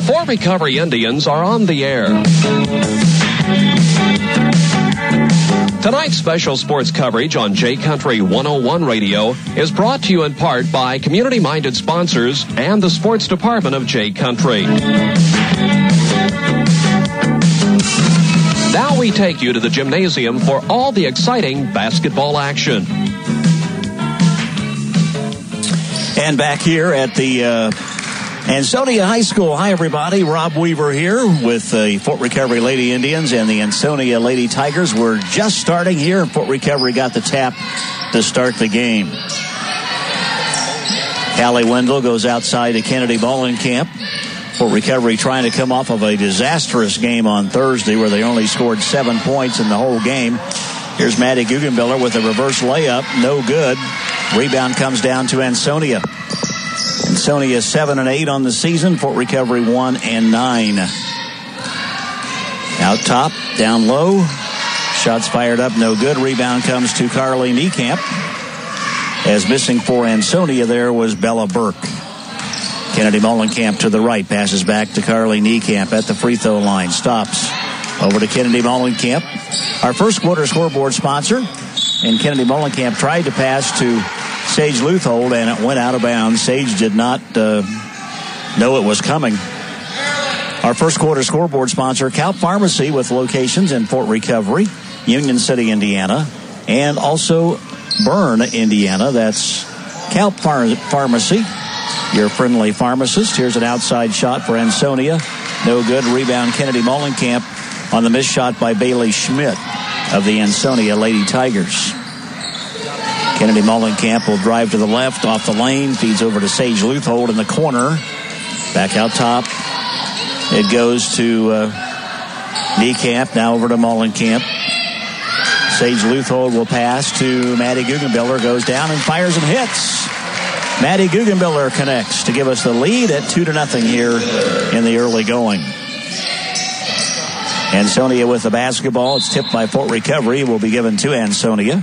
Fort Recovery Indians are on the air. Tonight's special sports coverage on J Country 101 Radio is brought to you in part by community-minded sponsors and the sports department of J Country. Now we take you to the gymnasium for all the exciting basketball action. And back here at the Ansonia High School. Hi, everybody. Rob Weaver here with the Fort Recovery Lady Indians and the Ansonia Lady Tigers. We're just starting here, and Fort Recovery got the tap to start the game. Callie Wendell goes outside to Kennedy Ballenkamp. Fort Recovery trying to come off of a disastrous game on Thursday where they only scored 7 points in the whole game. Here's Maddie Guggenbiller with a reverse layup. No good. Rebound comes down to Ansonia. Ansonia 7-8 on the season. Fort Recovery 1-9. Out top, down low. Shots fired up, no good. Rebound comes to Carly Niekamp. As missing for Ansonia there was Bella Burke. Kennedy Ballenkamp to the right. Passes back to Carly Niekamp at the free throw line. Stops. Over to Kennedy Ballenkamp. Our first quarter scoreboard sponsor. And Kennedy Ballenkamp tried to pass to Sage Luthold, and it went out of bounds. Sage did not know it was coming. Our first quarter scoreboard sponsor, Calp Pharmacy, with locations in Fort Recovery, Union City, Indiana, and also Bern, Indiana. That's Calp Pharmacy, your friendly pharmacist. Here's an outside shot for Ansonia. No good. Rebound Kennedy Ballenkamp on the missed shot by Bailey Schmidt of the Ansonia Lady Tigers. Kennedy Ballenkamp will drive to the left off the lane, feeds over to Sage Luthold in the corner. Back out top. It goes to Niekamp, now over to Ballenkamp. Sage Luthold will pass to Maddie Guggenbiller, goes down and fires and hits. Maddie Guggenbiller connects to give us the lead at 2-0 here in the early going. Ansonia with the basketball. It's tipped by Fort Recovery. Will be given to Ansonia.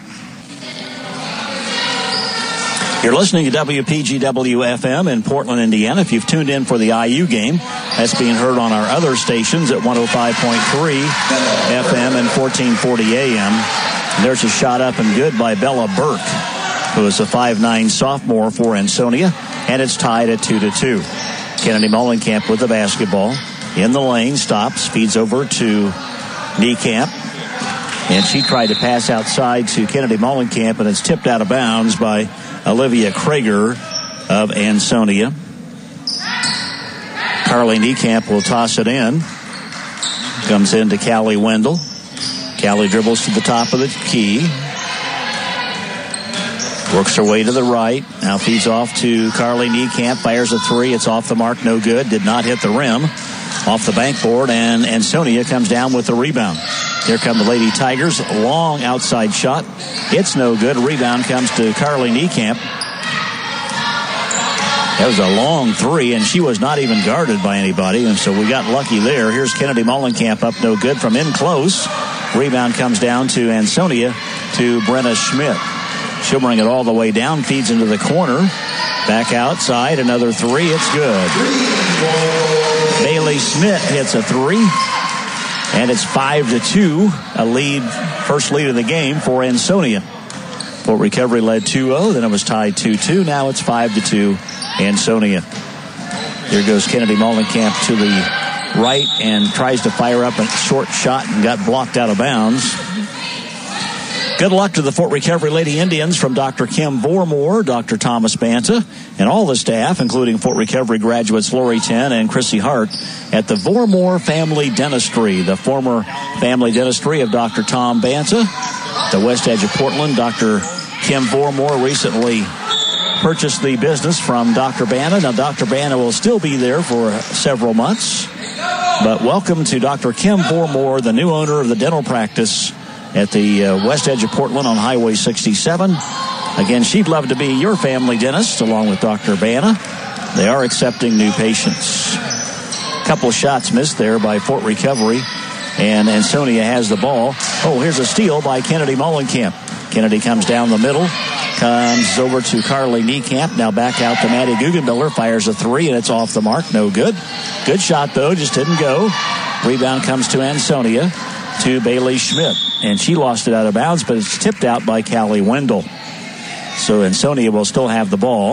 You're listening to WPGW-FM in Portland, Indiana. If you've tuned in for the IU game, that's being heard on our other stations at 105.3 FM and 1440 AM. And there's a shot up and good by Bella Burke, who is a 5'9" sophomore for Ansonia, and it's tied at 2-2. Kennedy Ballenkamp with the basketball. In the lane, stops, feeds over to Niekamp. And she tried to pass outside to Kennedy Ballenkamp, and it's tipped out of bounds by Olivia Krager of Ansonia. Carly Niekamp will toss it in. Comes in to Callie Wendell. Callie dribbles to the top of the key. Works her way to the right. Now feeds off to Carly Niekamp. Fires a three. It's off the mark. No good. Did not hit the rim. Off the backboard, and Ansonia comes down with the rebound. Here come the Lady Tigers. Long outside shot. It's no good. Rebound comes to Carly Niekamp. That was a long three, and she was not even guarded by anybody, and so we got lucky there. Here's Kennedy Ballenkamp up no good from in close. Rebound comes down to Ansonia to Brenna Schmidt. She'll bring it all the way down, feeds into the corner. Back outside, another three. It's good. Bailey Schmidt hits a three, and it's 5-2, a lead, first lead of the game for Ansonia. Fort Recovery led 2-0, then it was tied 2-2. Now it's 5-2, Ansonia. Here goes Kennedy Ballenkamp to the right and tries to fire up a short shot and got blocked out of bounds. Good luck to the Fort Recovery Lady Indians from Dr. Kim Vormore, Dr. Thomas Banta, and all the staff, including Fort Recovery graduates Lori Ten and Chrissy Hart at the Vormore Family Dentistry, the former family dentistry of Dr. Tom Banta. The west edge of Portland, Dr. Kim Vormore recently purchased the business from Dr. Banta. Now, Dr. Banta will still be there for several months. But welcome to Dr. Kim Vormore, the new owner of the dental practice at the west edge of Portland on Highway 67. Again, she'd love to be your family dentist along with Dr. Banta. They are accepting new patients. A couple of shots missed there by Fort Recovery, and Ansonia has the ball. Oh, here's a steal by Kennedy Ballenkamp. Kennedy comes down the middle, comes over to Carly Niekamp. Now back out to Maddie Guggenbiller, fires a three, and it's off the mark. No good. Good shot, though, just didn't go. Rebound comes to Ansonia, to Bailey Schmidt. And she lost it out of bounds, but it's tipped out by Callie Wendell. So Ansonia will still have the ball.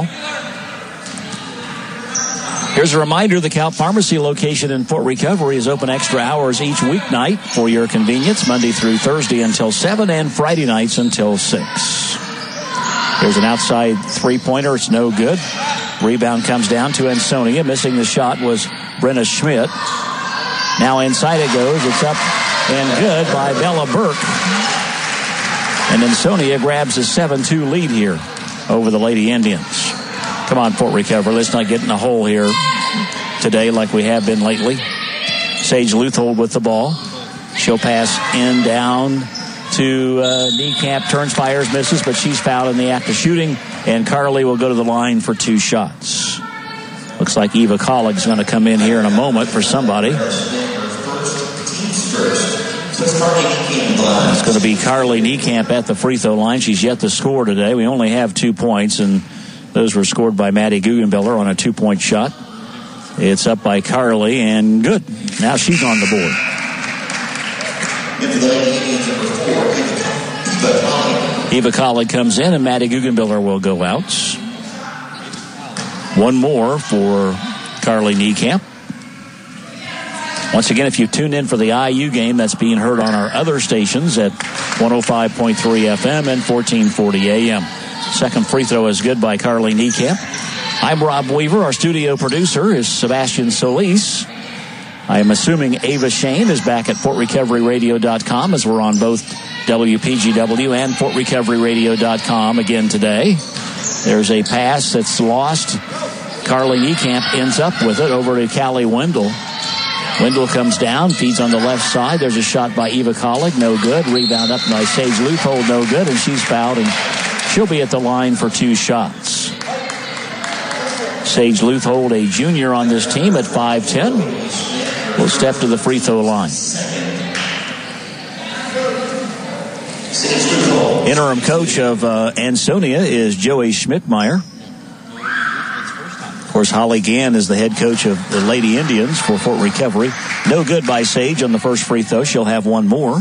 Here's a reminder, the Calp Pharmacy location in Fort Recovery is open extra hours each weeknight for your convenience, Monday through Thursday until 7 and Friday nights until 6. Here's an outside three-pointer. It's no good. Rebound comes down to Ansonia. Missing the shot was Brenna Schmidt. Now inside it goes. It's up and good by Bella Burke. And Ansonia grabs a 7-2 lead here over the Lady Indians. Come on, Fort Recovery. Let's not get in a hole here today like we have been lately. Sage Luthold with the ball. She'll pass in down to Niekamp. Turns, fires, misses, but she's fouled in the act of shooting. And Carly will go to the line for 2 shots. Looks like Eva Collig's going to come in here in a moment for somebody. It's going to be Carly Niekamp at the free throw line. She's yet to score today. We only have 2 points, and those were scored by Maddie Guggenbiller on a 2-point shot. It's up by Carly, and good. Now she's on the board. Eva Collig comes in, and Maddie Guggenbiller will go out. 1 more for Carly Niekamp. Once again, if you tune in for the IU game, that's being heard on our other stations at 105.3 FM and 1440 AM. Second free throw is good by Carly Niekamp. I'm Rob Weaver. Our studio producer is Sebastian Solis. I am assuming Ava Shane is back at FortRecoveryRadio.com as we're on both WPGW and FortRecoveryRadio.com again today. There's a pass that's lost. Carly Niekamp ends up with it over to Callie Wendell. Wendell comes down, feeds on the left side. There's a shot by Eva Collig, no good. Rebound up by Sage Luthold, no good, and she's fouled, and she'll be at the line for 2 shots. Sage Luthold, a junior on this team at 5'10", will step to the free throw line. Interim coach of Ansonia is Joey Schmidtmeyer. Of course, Holly Gann is the head coach of the Lady Indians for Fort Recovery. No good by Sage on the first free throw. She'll have 1 more.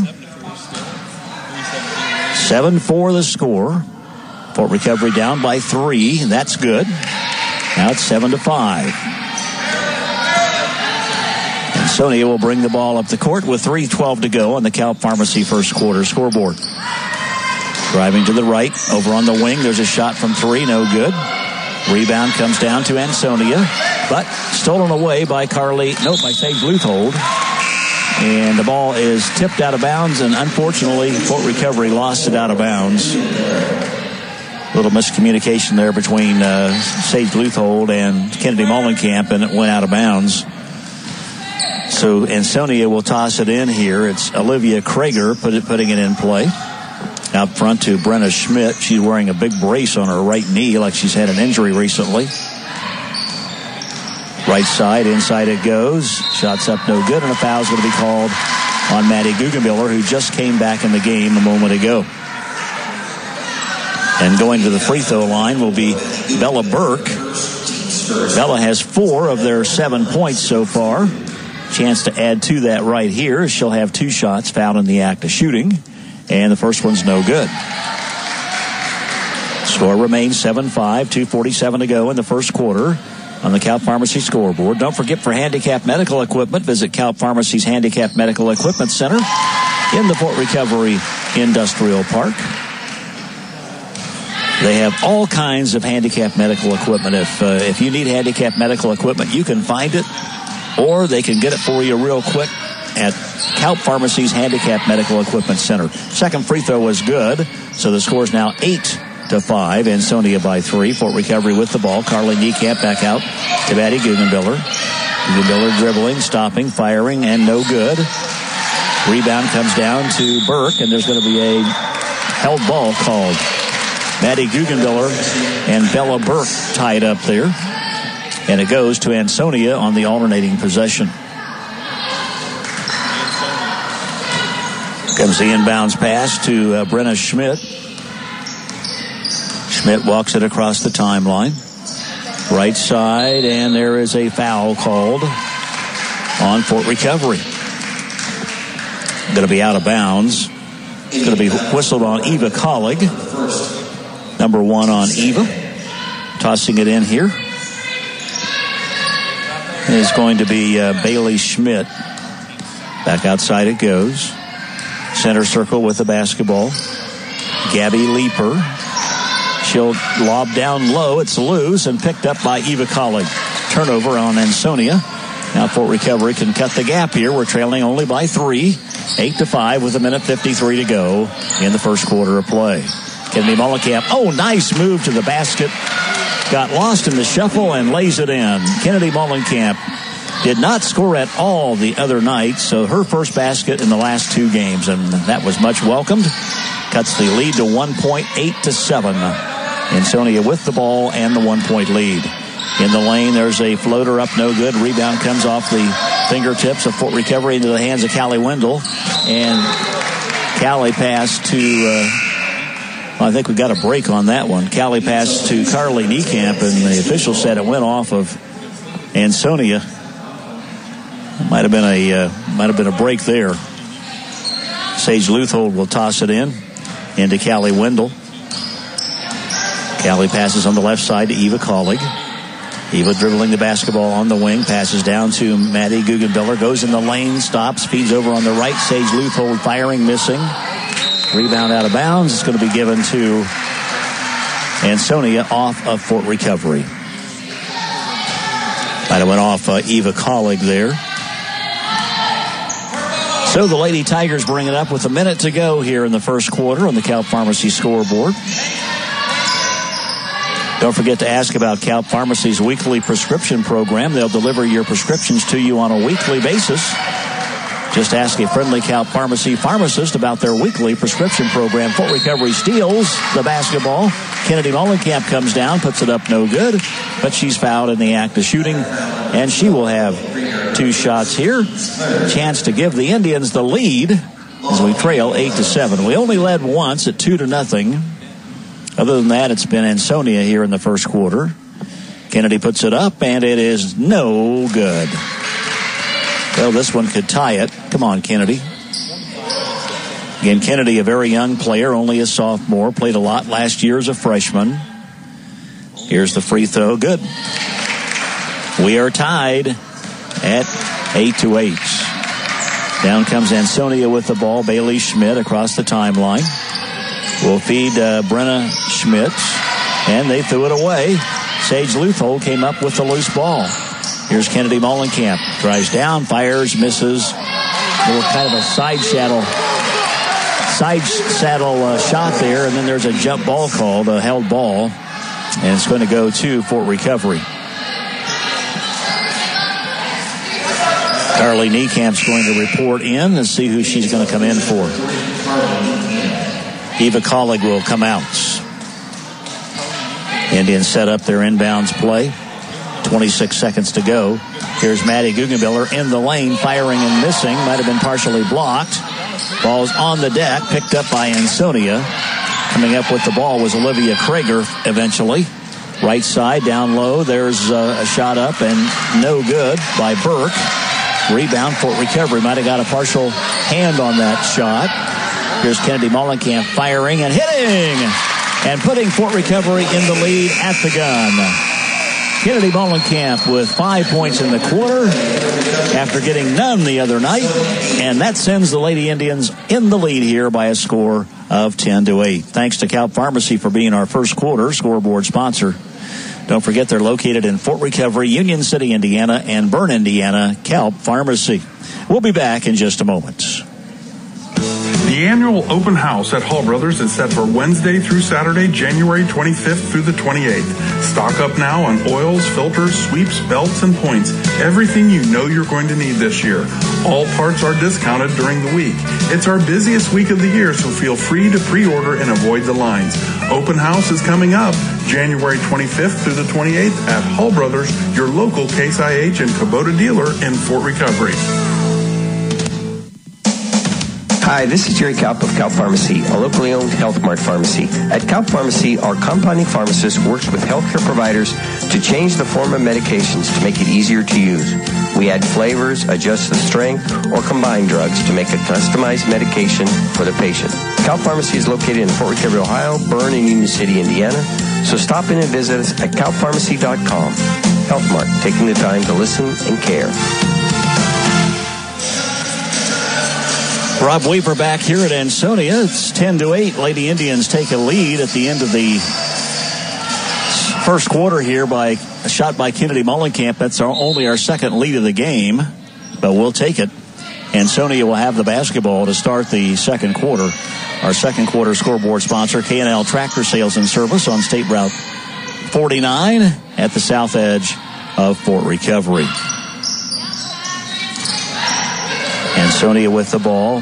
7-4 the score. Fort Recovery down by 3. That's good. Now it's 7-5. Ansonia will bring the ball up the court with 3:12 to go on the Calp Pharmacy first quarter scoreboard. Driving to the right, over on the wing, there's a shot from 3, no good. Rebound comes down to Ansonia, but stolen away by Sage Luthold. And the ball is tipped out of bounds, and unfortunately, Fort Recovery lost it out of bounds. A little miscommunication there between Sage Luthold and Kennedy Mollenkamp, and it went out of bounds. So Ansonia will toss it in here. It's Olivia Krager putting it in play. Out front to Brenna Schmidt. She's wearing a big brace on her right knee like she's had an injury recently. Right side, inside it goes. Shots up, no good, and a foul's going to be called on Maddie Guggenbiller, who just came back in the game a moment ago. And going to the free throw line will be Bella Burke. Bella has 4 of their 7 points so far. Chance to add to that right here. She'll have 2 shots, fouled in the act of shooting. And the first one's no good. Score remains 7-5, 2:47 to go in the first quarter on the Calp Pharmacy scoreboard. Don't forget, for handicap medical equipment, visit Calp Pharmacy's Handicap Medical Equipment Center in the Fort Recovery Industrial Park. They have all kinds of handicap medical equipment. If you need handicap medical equipment, you can find it, or they can get it for you real quick at Calp Pharmacy's Handicap Medical Equipment Center. Second free throw was good, so the score is now 8-5. Ansonia by 3. Fort Recovery with the ball. Carly Niekamp back out to Maddie Guggenbiller. Guggenbiller dribbling, stopping, firing, and no good. Rebound comes down to Burke, and there's going to be a held ball called. Maddie Guggenbiller and Bella Burke tied up there, and it goes to Ansonia on the alternating possession. Comes the inbounds pass to Brenna Schmidt. Schmidt walks it across the timeline. Right side, and there is a foul called on Fort Recovery. Going to be out of bounds. It's going to be whistled on Eva Collig. Number 1 on Eva. Tossing it in here is going to be Bailey Schmidt. Back outside it goes. Center circle with the basketball. Gabby Leeper. She'll lob down low. It's loose and picked up by Eva Collig. Turnover on Ansonia. Now Fort Recovery can cut the gap here. We're trailing only by 3. 8-5 with 1:53 to go in the first quarter of play. Kennedy Mollenkamp. Oh, nice move to the basket. Got lost in the shuffle and lays it in. Kennedy Mollenkamp did not score at all the other night, so her first basket in the last 2 games, and that was much welcomed. Cuts the lead to 1 point, 8-7. Ansonia with the ball and the 1-point lead. In the lane, there's a floater up, no good. Rebound comes off the fingertips of Fort Recovery into the hands of Callie Wendell. And Callie passed to, I think we got a break on that one. Callie passed to Carly Niekamp, and the official said it went off of Ansonia. Might have been a break there. Sage Luthold will toss it into Callie Wendell. Callie passes on the left side to Eva Collig. Eva dribbling the basketball on the wing, passes down to Maddie Guggenbiller, goes in the lane, stops, feeds over on the right. Sage Luthold firing, missing. Rebound out of bounds. It's going to be given to Ansonia off of Fort Recovery. Might have went off Eva Collig there. So the Lady Tigers bring it up with a minute to go here in the first quarter on the Calp Pharmacy scoreboard. Don't forget to ask about Calp Pharmacy's weekly prescription program. They'll deliver your prescriptions to you on a weekly basis. Just ask a friendly Calp Pharmacy pharmacist about their weekly prescription program. Fort Recovery steals the basketball. Kennedy Mollenkamp comes down, puts it up no good, but she's fouled in the act of shooting, and she will have 2 shots here. Chance to give the Indians the lead as we trail 8-7. We only led once at 2-0. Other than that, it's been Ansonia here in the first quarter. Kennedy puts it up, and it is no good. Well, this one could tie it. Come on, Kennedy. Again, Kennedy, a very young player, only a sophomore, played a lot last year as a freshman. Here's the free throw. Good. We are tied at 8-8. Down comes Ansonia with the ball. Bailey Schmidt across the timeline. Will feed Brenna Schmidt, and they threw it away. Sage Luthold came up with the loose ball. Here's Kennedy Mollenkamp. Drives down, fires, misses. A little kind of a side saddle shot there, and then there's a jump ball called, a held ball, and it's going to go to Fort Recovery. Carly Niekamp's going to report in and see who she's going to come in for. Eva Collig will come out. Indians set up their inbounds play. 26 seconds to go. Here's Maddie Guggenbiller in the lane, firing and missing. Might have been partially blocked. Ball's on the deck, picked up by Ansonia. Coming up with the ball was Olivia Krager eventually. Right side, down low. There's a shot up and no good by Burke. Rebound, Fort Recovery. Might have got a partial hand on that shot. Here's Kennedy Mollenkamp firing and hitting and putting Fort Recovery in the lead at the gun. Kennedy Mollenkamp with 5 points in the quarter after getting none the other night. And that sends the Lady Indians in the lead here by a score of 10-8. Thanks to Calp Pharmacy for being our first quarter scoreboard sponsor. Don't forget they're located in Fort Recovery, Union City, Indiana, and Bern, Indiana. Calp Pharmacy. We'll be back in just a moment. The annual open house at Hall Brothers is set for Wednesday through Saturday, January 25th through the 28th. Stock up now on oils, filters, sweeps, belts, and points. Everything you know you're going to need this year. All parts are discounted during the week. It's our busiest week of the year, so feel free to pre-order and avoid the lines. Open house is coming up January 25th through the 28th at Hall Brothers, your local Case IH and Kubota dealer in Fort Recovery. Hi, this is Jerry Kalp of Kalp Pharmacy, a locally owned Health Mart pharmacy. At Kalp Pharmacy, our compounding pharmacist works with healthcare providers to change the form of medications to make it easier to use. We add flavors, adjust the strength, or combine drugs to make a customized medication for the patient. Cal Pharmacy is located in Fort Recovery, Ohio, Bern, and Union City, Indiana. So stop in and visit us at calpharmacy.com. Health Mart, taking the time to listen and care. Rob Weaver back here at Ansonia. It's 10-8. Lady Indians take a lead at the end of the first quarter here by a shot by Kennedy Mullenkamp. That's only our second lead of the game, but we'll take it. Ansonia will have the basketball to start the second quarter. Our second quarter scoreboard sponsor, K&L Tractor Sales and Service on State Route 49 at the south edge of Fort Recovery. Ansonia with the ball.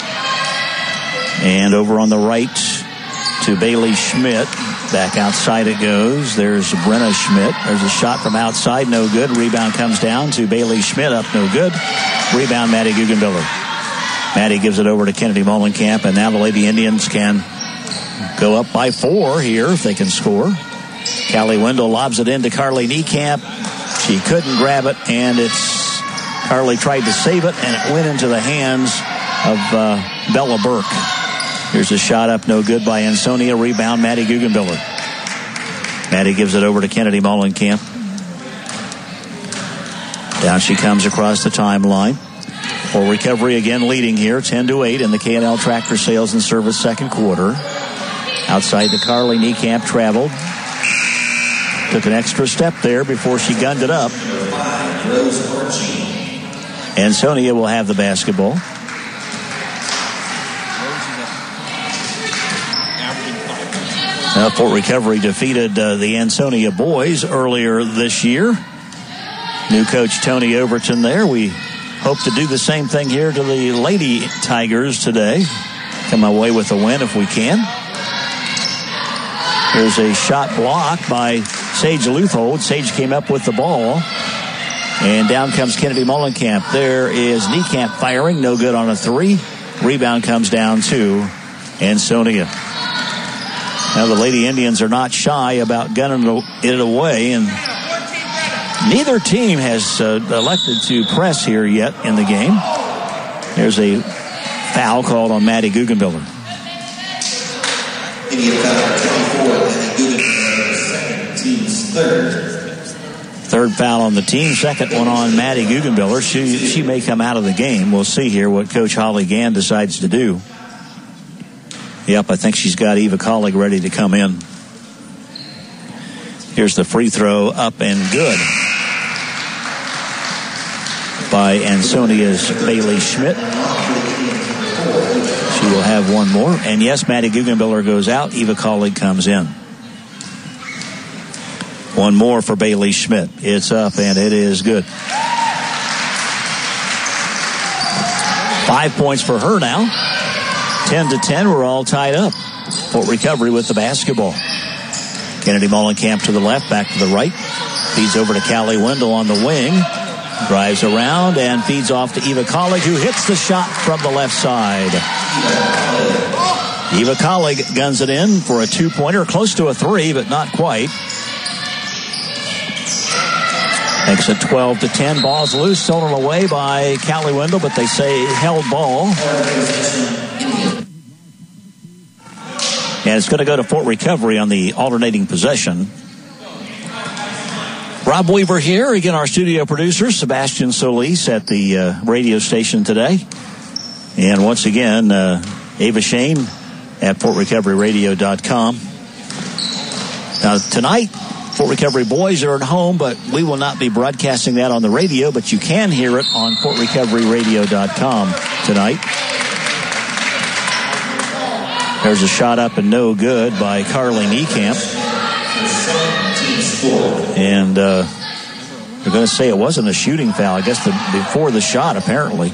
And over on the right to Bailey Schmidt. Back outside it goes. There's Brenna Schmidt. There's a shot from outside. No good. Rebound comes down to Bailey Schmidt. Up no good. Rebound Maddie Guggenbiller. Maddie gives it over to Kennedy Mullenkamp. And now the Lady Indians can go up by 4 here if they can score. Callie Wendell lobs it into Carly Niekamp. She couldn't grab it. And Carly tried to save it. And it went into the hands of Bella Burke. Here's a shot up, no good by Ansonia. Rebound, Maddie Guggenbiller. Maddie gives it over to Kennedy Mullenkamp. Down she comes across the timeline. For Recovery again leading here, 10-8 in the K&L Tractor Sales and Service second quarter. Outside to Carly Niekamp, traveled. Took an extra step there before she gunned it up. Ansonia will have the basketball. Fort Recovery defeated the Ansonia boys earlier this year. New coach Tony Overton there. We hope to do the same thing here to the Lady Tigers today. Come away with a win if we can. Here's a shot blocked by Sage Luthold. Sage came up with the ball. And down comes Kennedy Mullenkamp. There is Niekamp firing. No good on a 3. Rebound comes down to Ansonia. Now the Lady Indians are not shy about gunning it away, and neither team has elected to press here yet in the game. There's a foul called on Maddie Guggenbiller. Third foul on the team, second one on Maddie Guggenbiller. She may come out of the game. We'll see here what Coach Holly Gann decides to do. Yep, I think she's got Eva Collig ready to come in. Here's the free throw, up and good by Ansonia's Bailey Schmidt. She will have one more. And yes, Maddie Guggenbiller goes out. Eva Collig comes in. One more for Bailey Schmidt. It's up and it is good. 5 points for her now. 10-10, we're all tied up. Fort Recovery with the basketball. Kennedy Mullenkamp to the left, back to the right. Feeds over to Callie Wendell on the wing. Drives around and feeds off to Eva Collig, who hits the shot from the left side. Eva Collig guns it in for a 2-pointer, close to a 3, but not quite. Makes it 12-10. Ball's loose, stolen away by Callie Wendell, but they say held ball. And it's going to go to Fort Recovery on the alternating possession. Rob Weaver here, again our studio producer, Sebastian Solis at the radio station today. And once again, Ava Shane at FortRecoveryRadio.com. Now tonight, Fort Recovery boys are at home, but we will not be broadcasting that on the radio, but you can hear it on FortRecoveryRadio.com tonight. There's a shot up and no good by Carly Niekamp. And they're going to say it wasn't a shooting foul, I guess before the shot, apparently.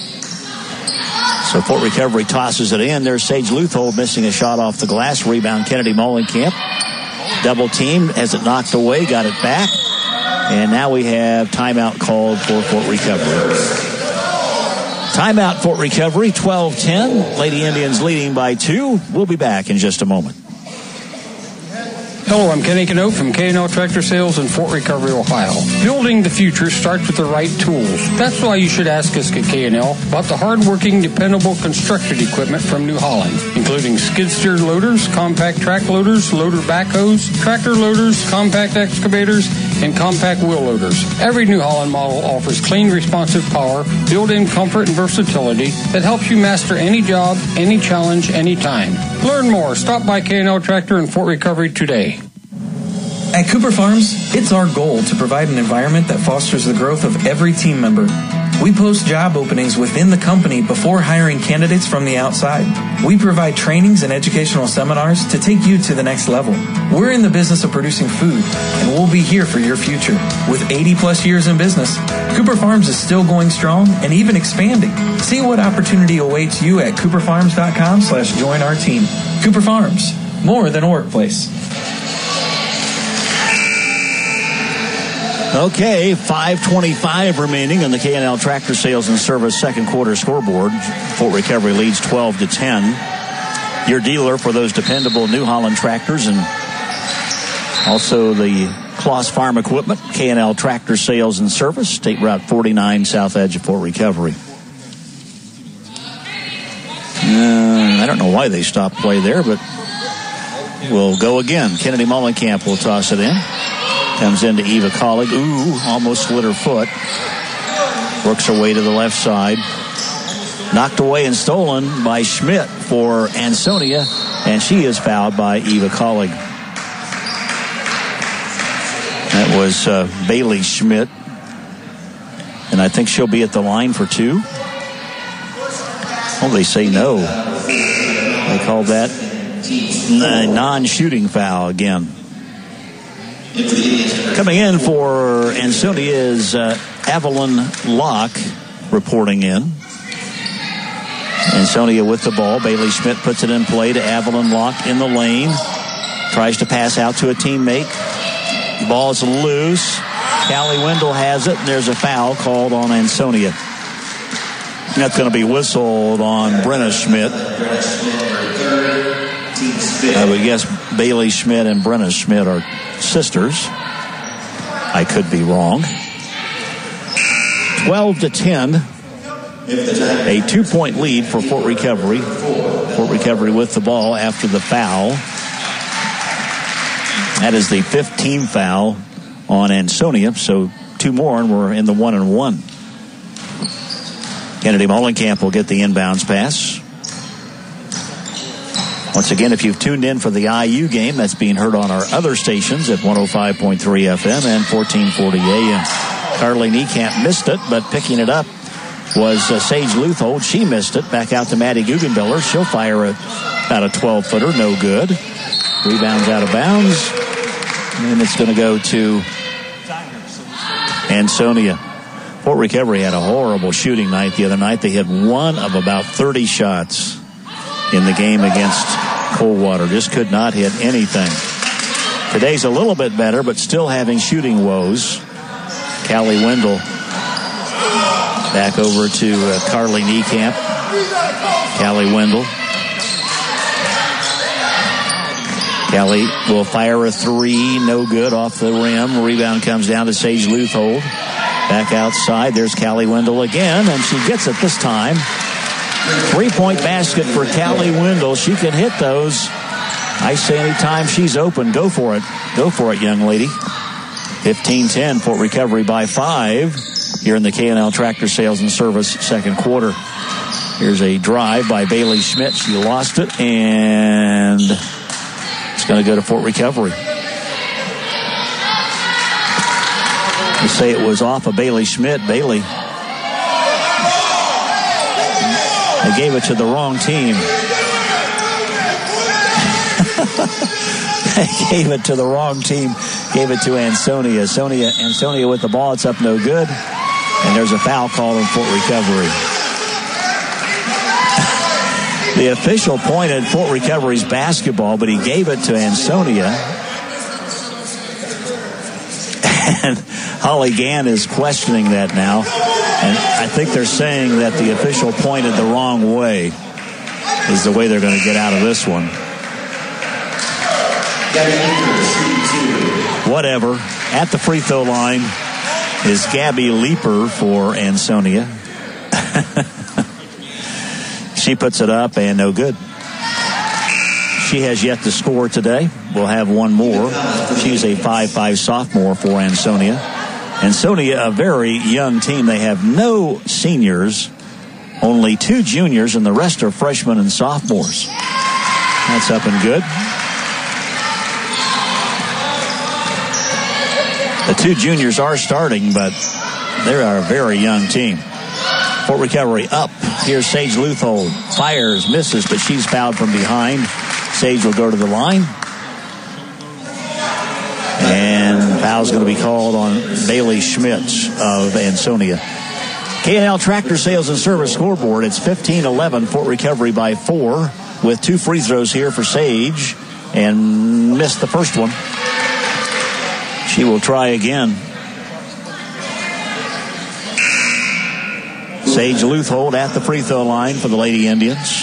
So Fort Recovery tosses it in. There's Sage Luthold missing a shot off the glass. Rebound Kennedy Mullenkamp. Double team as it knocked away, got it back. And now we have timeout called for Fort Recovery. Timeout, Fort Recovery, 12-10. Lady Indians leading by 2. We'll be back in just a moment. Hello, I'm Kenny Canote from K&L Tractor Sales in Fort Recovery, Ohio. Building the future starts with the right tools. That's why you should ask us at K&L about the hard-working, dependable construction equipment from New Holland, including skid steer loaders, compact track loaders, loader backhoes, tractor loaders, compact excavators, and compact wheel loaders. Every New Holland model offers clean, responsive power, built-in comfort and versatility that helps you master any job, any challenge, anytime. Learn more. Stop by K&L Tractor in Fort Recovery today. At Cooper Farms, it's our goal to provide an environment that fosters the growth of every team member. We post job openings within the company before hiring candidates from the outside. We provide trainings and educational seminars to take you to the next level. We're in the business of producing food, and we'll be here for your future. With 80-plus years in business, Cooper Farms is still going strong and even expanding. See what opportunity awaits you at cooperfarms.com/join our team. Cooper Farms, more than a workplace. Okay, 5:25 remaining on the K&L Tractor Sales and Service second quarter scoreboard. Fort Recovery leads 12-10. Your dealer for those dependable New Holland tractors and also the Kloss Farm equipment. K&L Tractor Sales and Service, State Route 49, south edge of Fort Recovery. I don't know why they stopped play there, but we'll go again. Kennedy Mullenkamp will toss it in. Comes into Eva Collig. Ooh, almost slid her foot. Works her way to the left side. Knocked away and stolen by Schmidt for Ansonia, and she is fouled by Eva Collig. That was Bailey Schmidt, and I think she'll be at the line for two. Oh, they say no. They called that a non-shooting foul again. Coming in for Ansonia is Evelyn Locke reporting in. Ansonia with the ball. Bailey Schmidt puts it in play to Evelyn Locke in the lane. Tries to pass out to a teammate. Ball's loose. Callie Wendell has it, and there's a foul called on Ansonia. That's going to be whistled on Brenna Schmidt. I would guess Bailey Schmidt and Brenna Schmidt are sisters. I could be wrong. 12-10. A 2-point lead for Fort Recovery. Fort Recovery with the ball after the foul. That is the 15th foul on Ansonia. So two more and we're in the 1-1. Kennedy Mullenkamp will get the inbounds pass. Once again, if you've tuned in for the IU game, that's being heard on our other stations at 105.3 FM and 1440 AM. Carly Niekamp missed it, but picking it up was Sage Luthold. She missed it. Back out to Maddie Guggenbiller. She'll fire about a 12-footer. No good. Rebounds out of bounds. And it's going to go to Ansonia. Fort Recovery had a horrible shooting night the other night. They had one of about 30 shots in the game against Coldwater. Just could not hit anything. Today's a little bit better, but still having shooting woes. Callie Wendell back over to Carly Niekamp. Callie Wendell. Callie will fire a three. No good off the rim. Rebound comes down to Sage Luthold. Back outside. There's Callie Wendell again, and she gets it this time. 3-point basket for Callie Wendell. She can hit those. I say anytime she's open, go for it. Go for it, young lady. 15-10, Fort Recovery by 5 here in the K&L Tractor Sales and Service second quarter. Here's a drive by Bailey Schmidt. She lost it, and it's going to go to Fort Recovery. They say it was off of Bailey Schmidt. Bailey. They gave it to the wrong team. They gave it to the wrong team. Gave it to Ansonia. Ansonia with the ball. It's up no good. And there's a foul called on Fort Recovery. The official pointed Fort Recovery's basketball, but he gave it to Ansonia. And Holly Gann is questioning that now. And I think they're saying that the official pointed the wrong way is the way they're going to get out of this one. Whatever. At the free throw line is Gabby Leeper for Ansonia. She puts it up and no good. She has yet to score today. We'll have one more. She's a 5'5" sophomore for Ansonia. Ansonia, a very young team. They have no seniors, only 2 juniors, and the rest are freshmen and sophomores. That's up and good. The 2 juniors are starting, but they are a very young team. Fort Recovery up. Here's Sage Luthold. Fires, misses, but she's fouled from behind. Sage will go to the line. And foul's going to be called on Bailey Schmidt of Ansonia. K&L Tractor Sales and Service scoreboard. It's 15-11. Fort Recovery by 4 with 2 free throws here for Sage. And missed the first one. She will try again. Sage Luthold at the free throw line for the Lady Indians.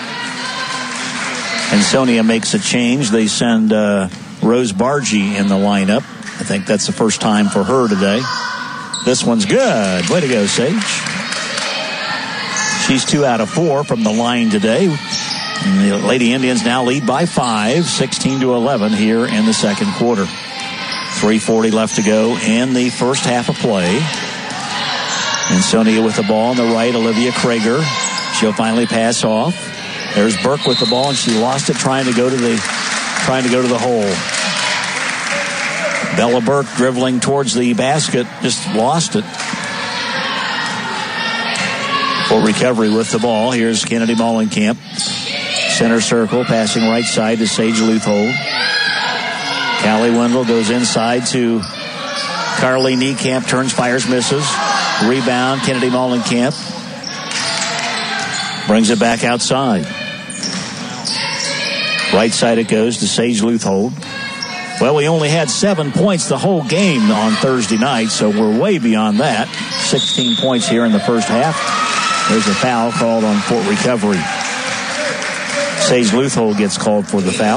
Ansonia makes a change. They send Rose Bargy in the lineup. I think that's the first time for her today. This one's good. Way to go, Sage. She's 2 out of 4 from the line today. And the Lady Indians now lead by 5, 16-11 here in the second quarter. 3:40 left to go in the first half of play. Ansonia with the ball on the right, Olivia Krager. She'll finally pass off. There's Burke with the ball, and she lost it trying to go to the hole. Bella Burke dribbling towards the basket, just lost it. Fort Recovery with the ball. Here's Kennedy Mollenkamp. Center circle, passing right side to Sage Luthold. Callie Wendell goes inside to Carly Niekamp. Turns, fires, misses. Rebound, Kennedy Mollenkamp. Brings it back outside. Right side it goes to Sage Luthold. Well, we only had 7 points the whole game on Thursday night, so we're way beyond that. 16 points here in the first half. There's a foul called on Fort Recovery. Sage Luthold gets called for the foul.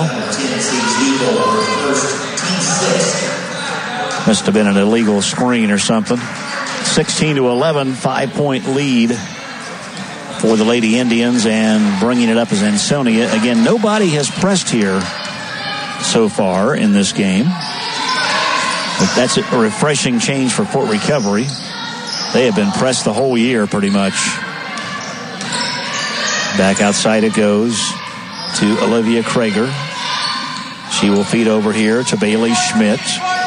Must have been an illegal screen or something. 16-11, 5-point lead for the Lady Indians, and bringing it up is Ansonia. Again, nobody has pressed here so far in this game. But that's a refreshing change for Fort Recovery. They have been pressed the whole year pretty much. Back outside it goes to Olivia Krager. She will feed over here to Bailey Schmidt.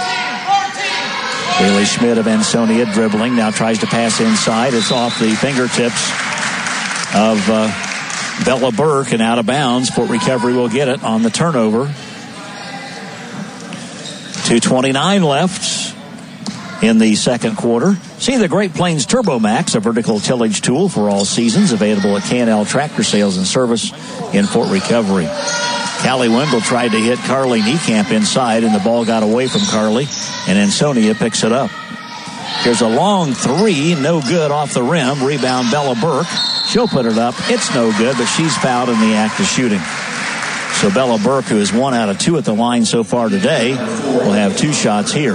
Bailey Schmidt of Ansonia dribbling. Now tries to pass inside. It's off the fingertips of Bella Burke and out of bounds. Fort Recovery will get it on the turnover. 2:29 left in the second quarter. See the Great Plains Turbo Max, a vertical tillage tool for all seasons, available at K&L Tractor Sales and Service in Fort Recovery. Callie Wendell tried to hit Carly Niekamp inside, and the ball got away from Carly, and Ansonia picks it up. Here's a long three, no good off the rim. Rebound, Bella Burke. She'll put it up. It's no good, but she's fouled in the act of shooting. So Bella Burke, who is 1 out of 2 at the line so far today, will have 2 shots here.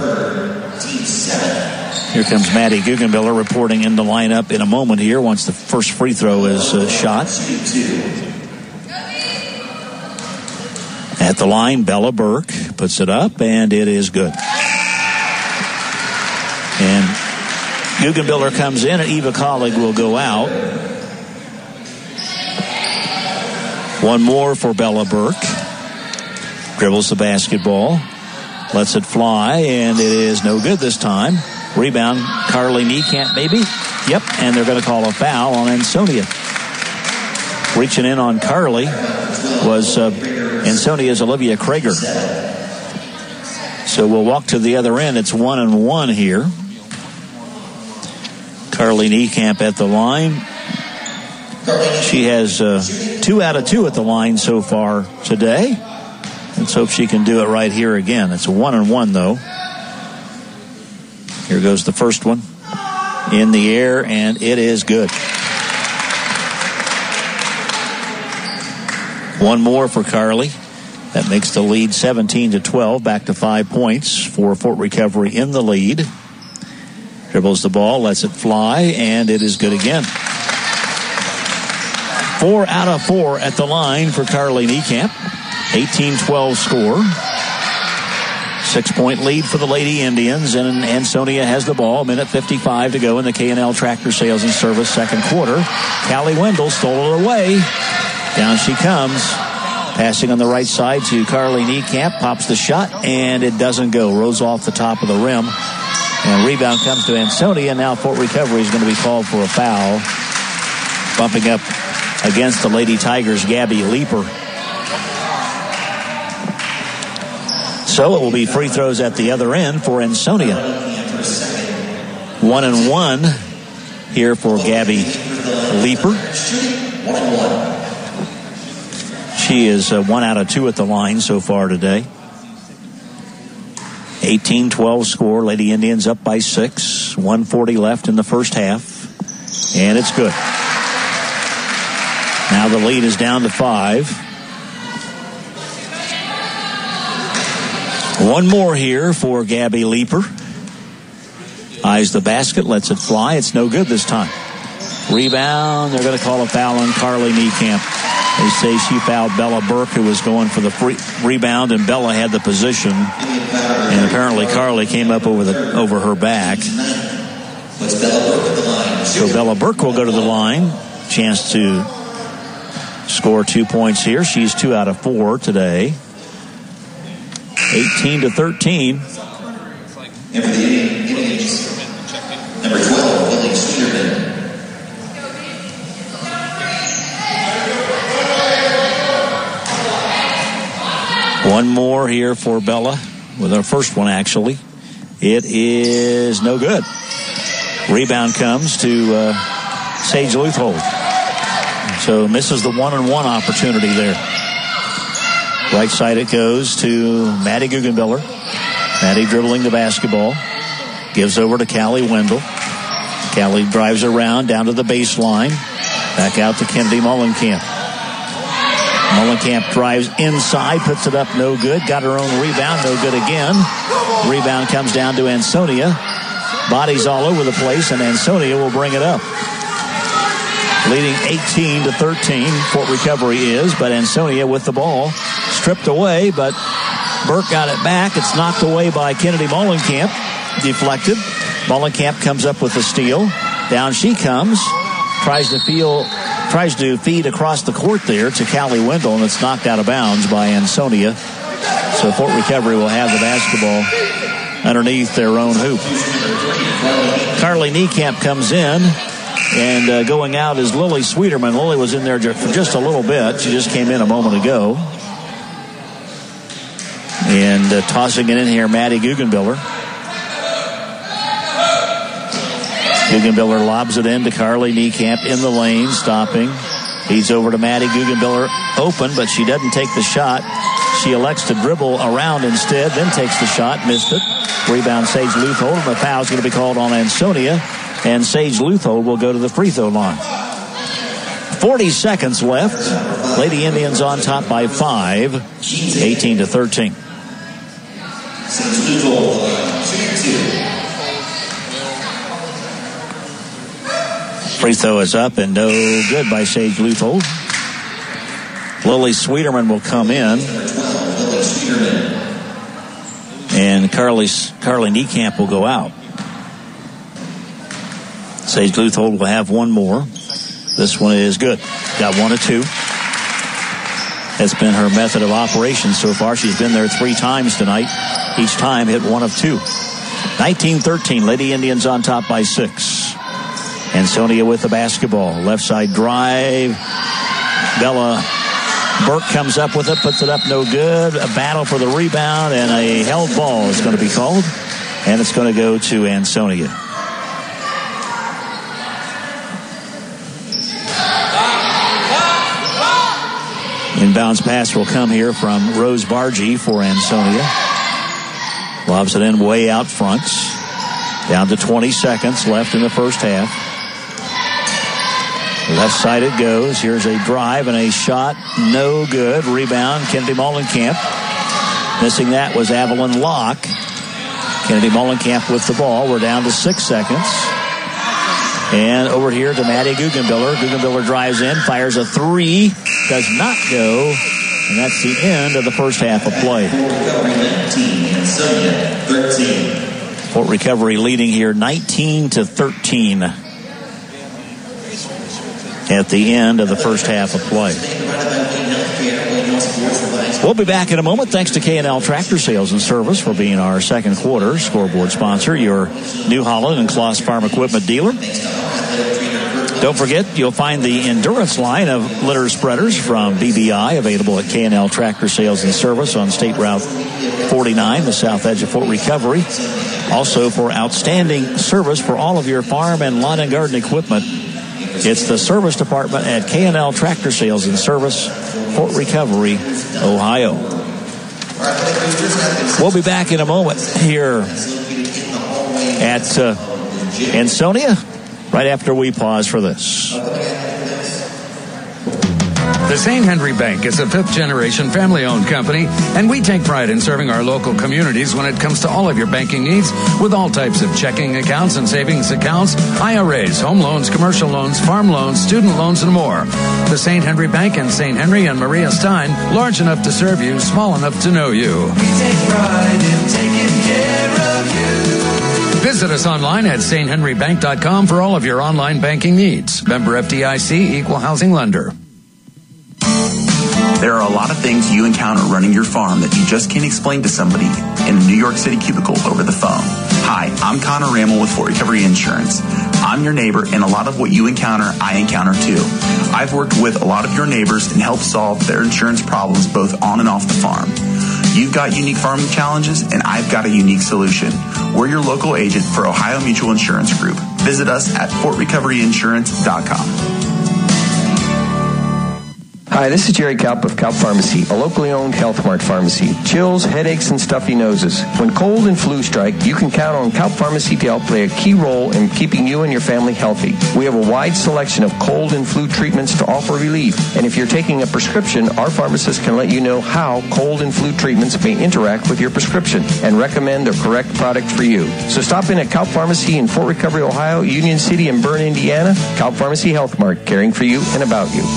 Here comes Maddie Guggenbiller reporting in the lineup in a moment here once the first free throw is shot. At the line, Bella Burke puts it up, and it is good. And Guggenbiller comes in, and Eva Collig will go out. One more for Bella Burke. Dribbles the basketball. Lets it fly, and it is no good this time. Rebound, Carly Niekamp maybe. Yep, and they're going to call a foul on Ansonia. Reaching in on Carly was Ansonia's Olivia Krager. So we'll walk to the other end. It's 1-1 here. Carly Niekamp at the line. She has 2 out of 2 at the line so far today. Let's hope she can do it right here again. It's a 1-1 though. Here goes the first one. In the air, and it is good. One more for Carly. That makes the lead 17-12, back to 5 points for Fort Recovery in the lead. Dribbles the ball, lets it fly, and it is good again. 4 out of 4 at the line for Carly Niekamp. 18-12 score. 6-point lead for the Lady Indians, and Ansonia has the ball. 1:55 to go in the K&L Tractor Sales and Service second quarter. Callie Wendell stole it away. Down she comes. Passing on the right side to Carly Niekamp. Pops the shot, and it doesn't go. Rolls off the top of the rim. And rebound comes to Ansonia. Now Fort Recovery is going to be called for a foul. Bumping up against the Lady Tigers, Gabby Leeper. So it will be free throws at the other end for Ansonia. 1-1 here for Gabby Leeper. She is 1 out of 2 at the line so far today. 18-12 score. Lady Indians up by 6. 1:40 left in the first half. And it's good. Now the lead is down to 5. One more here for Gabby Leeper. Eyes the basket, lets it fly. It's no good this time. Rebound. They're going to call a foul on Carly Niekamp. They say she fouled Bella Burke, who was going for the rebound, and Bella had the position. And apparently Carly came up over her back. So Bella Burke will go to the line. Chance to score 2 points here. She's 2 out of 4 today. 18-13. Number 12, Lily Sweeterman. One more here for Bella, with her first one actually. It is no good. Rebound comes to Sage Leuthold. So misses the 1-on-1 opportunity there. Right side it goes to Maddie Guggenbiller. Maddie dribbling the basketball. Gives over to Callie Wendell. Callie drives around down to the baseline. Back out to Kennedy Mullenkamp. Mullenkamp drives inside, puts it up, no good. Got her own rebound, no good again. Rebound comes down to Ansonia. Bodies all over the place, and Ansonia will bring it up. Leading 18-13, Fort Recovery is, but Ansonia with the ball. Stripped away, but Burke got it back. It's knocked away by Kennedy Mullenkamp. Deflected. Mullenkamp comes up with the steal. Down she comes. Tries to feed across the court there to Callie Wendell, and it's knocked out of bounds by Ansonia. So Fort Recovery will have the basketball underneath their own hoop. Carly Niekamp comes in, and going out is Lily Sweeterman. Lily was in there for just a little bit. She just came in a moment ago. And tossing it in here, Maddie Guggenbiller. Guggenbiller lobs it in to Carly Niekamp in the lane, stopping. Feeds over to Maddie Guggenbiller, open, but she doesn't take the shot. She elects to dribble around instead, then takes the shot, missed it. Rebound Sage Leuthold, and the foul's going to be called on Ansonia, and Sage Leuthold will go to the free throw line. 40 seconds left. Lady Indians on top by 5, 18-13. Free throw is up and no good by Sage Leuthold. Lily Sweeterman will come in. And Carly Niekamp will go out. Sage Leuthold will have one more. This one is good. Got 1 of 2. That's been her method of operation so far. She's been there 3 times tonight. Each time hit 1 of 2. 19-13. Lady Indians on top by 6. Ansonia with the basketball. Left side drive. Bella Burke comes up with it, puts it up, no good. A battle for the rebound, and a held ball is going to be called. And it's going to go to Ansonia. Inbounds pass will come here from Rose Bargy for Ansonia. Lobs it in way out front. Down to 20 seconds left in the first half. Left side it goes. Here's a drive and a shot. No good. Rebound, Kennedy Molenkamp. Missing that was Evelyn Locke. Kennedy Molenkamp with the ball. We're down to 6 seconds. And over here to Maddie Guggenbiller. Guggenbiller drives in, fires a three. Does not go. And that's the end of the first half of play. Fort Recovery leading here 19-13 at the end of the first half of play. We'll be back in a moment. Thanks to K&L Tractor Sales and Service for being our second quarter scoreboard sponsor, your New Holland and Kloss Farm Equipment dealer. Don't forget, you'll find the Endurance line of litter spreaders from BBI available at K&L Tractor Sales and Service on State Route 49, the south edge of Fort Recovery. Also, for outstanding service for all of your farm and lawn and garden equipment, it's the service department at K&L Tractor Sales and Service, Fort Recovery, Ohio. We'll be back in a moment here at Ansonia, right after we pause for this. The St. Henry Bank is a fifth-generation family-owned company, and we take pride in serving our local communities when it comes to all of your banking needs with all types of checking accounts and savings accounts, IRAs, home loans, commercial loans, farm loans, student loans, and more. The St. Henry Bank in St. Henry and Maria Stein, large enough to serve you, small enough to know you. We take pride in taking care of you. Visit us online at sthenrybank.com for all of your online banking needs. Member FDIC, Equal Housing Lender. There are a lot of things you encounter running your farm that you just can't explain to somebody in a New York City cubicle over the phone. Hi, I'm Connor Rammel with Fort Recovery Insurance. I'm your neighbor, and a lot of what you encounter, I encounter too. I've worked with a lot of your neighbors and helped solve their insurance problems both on and off the farm. You've got unique farming challenges, and I've got a unique solution. We're your local agent for Ohio Mutual Insurance Group. Visit us at fortrecoveryinsurance.com. Hi, this is Jerry Kaup of Kaup Pharmacy, a locally owned Health Mart pharmacy. Chills, headaches, and stuffy noses. When cold and flu strike, you can count on Kaup Pharmacy to help play a key role in keeping you and your family healthy. We have a wide selection of cold and flu treatments to offer relief. And if you're taking a prescription, our pharmacist can let you know how cold and flu treatments may interact with your prescription and recommend the correct product for you. So stop in at Kaup Pharmacy in Fort Recovery, Ohio, Union City, and Bern, Indiana. Kaup Pharmacy Health Mart, caring for you and about you.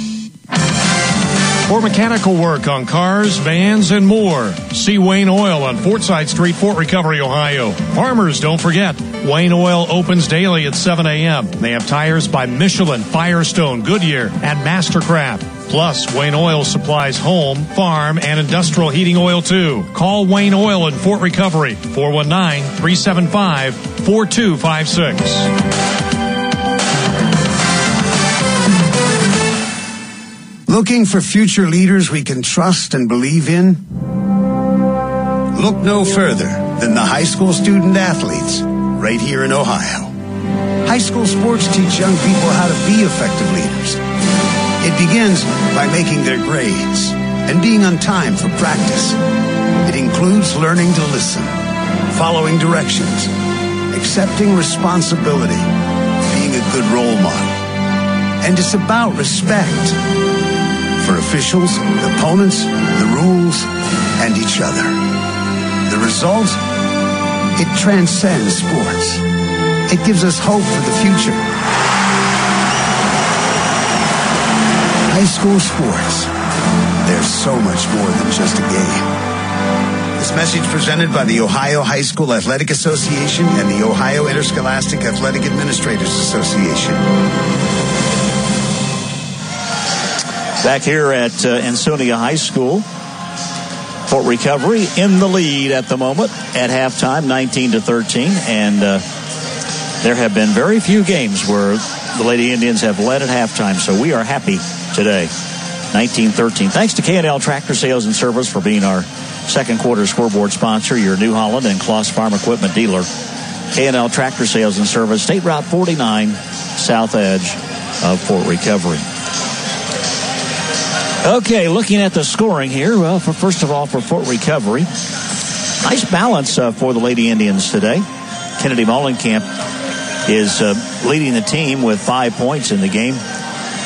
For mechanical work on cars, vans, and more, see Wayne Oil on Fortside Street, Fort Recovery, Ohio. Farmers, don't forget, Wayne Oil opens daily at 7 a.m. They have tires by Michelin, Firestone, Goodyear, and Mastercraft. Plus, Wayne Oil supplies home, farm, and industrial heating oil, too. Call Wayne Oil in Fort Recovery, 419-375-4256. Looking for future leaders we can trust and believe in? Look no further than the high school student athletes right here in Ohio. High school sports teach young people how to be effective leaders. It begins by making their grades and being on time for practice. It includes learning to listen, following directions, accepting responsibility, being a good role model. And it's about respect for officials, opponents, the rules, and each other. The result? It transcends sports. It gives us hope for the future. High school sports. There's so much more than just a game. This message presented by the Ohio High School Athletic Association and the Ohio Interscholastic Athletic Administrators Association. Back here at Ansonia High School, Fort Recovery in the lead at the moment at halftime, 19-13. And there have been very few games where the Lady Indians have led at halftime, so we are happy today. 19-13. Thanks to K&L Tractor Sales and Service for being our second quarter scoreboard sponsor, your New Holland and Kloss Farm Equipment dealer. K&L Tractor Sales and Service, State Route 49, south edge of Fort Recovery. Okay, looking at the scoring here. Well, first of all, for Fort Recovery, nice balance for the Lady Indians today. Kennedy Molenkamp is leading the team with 5 points in the game.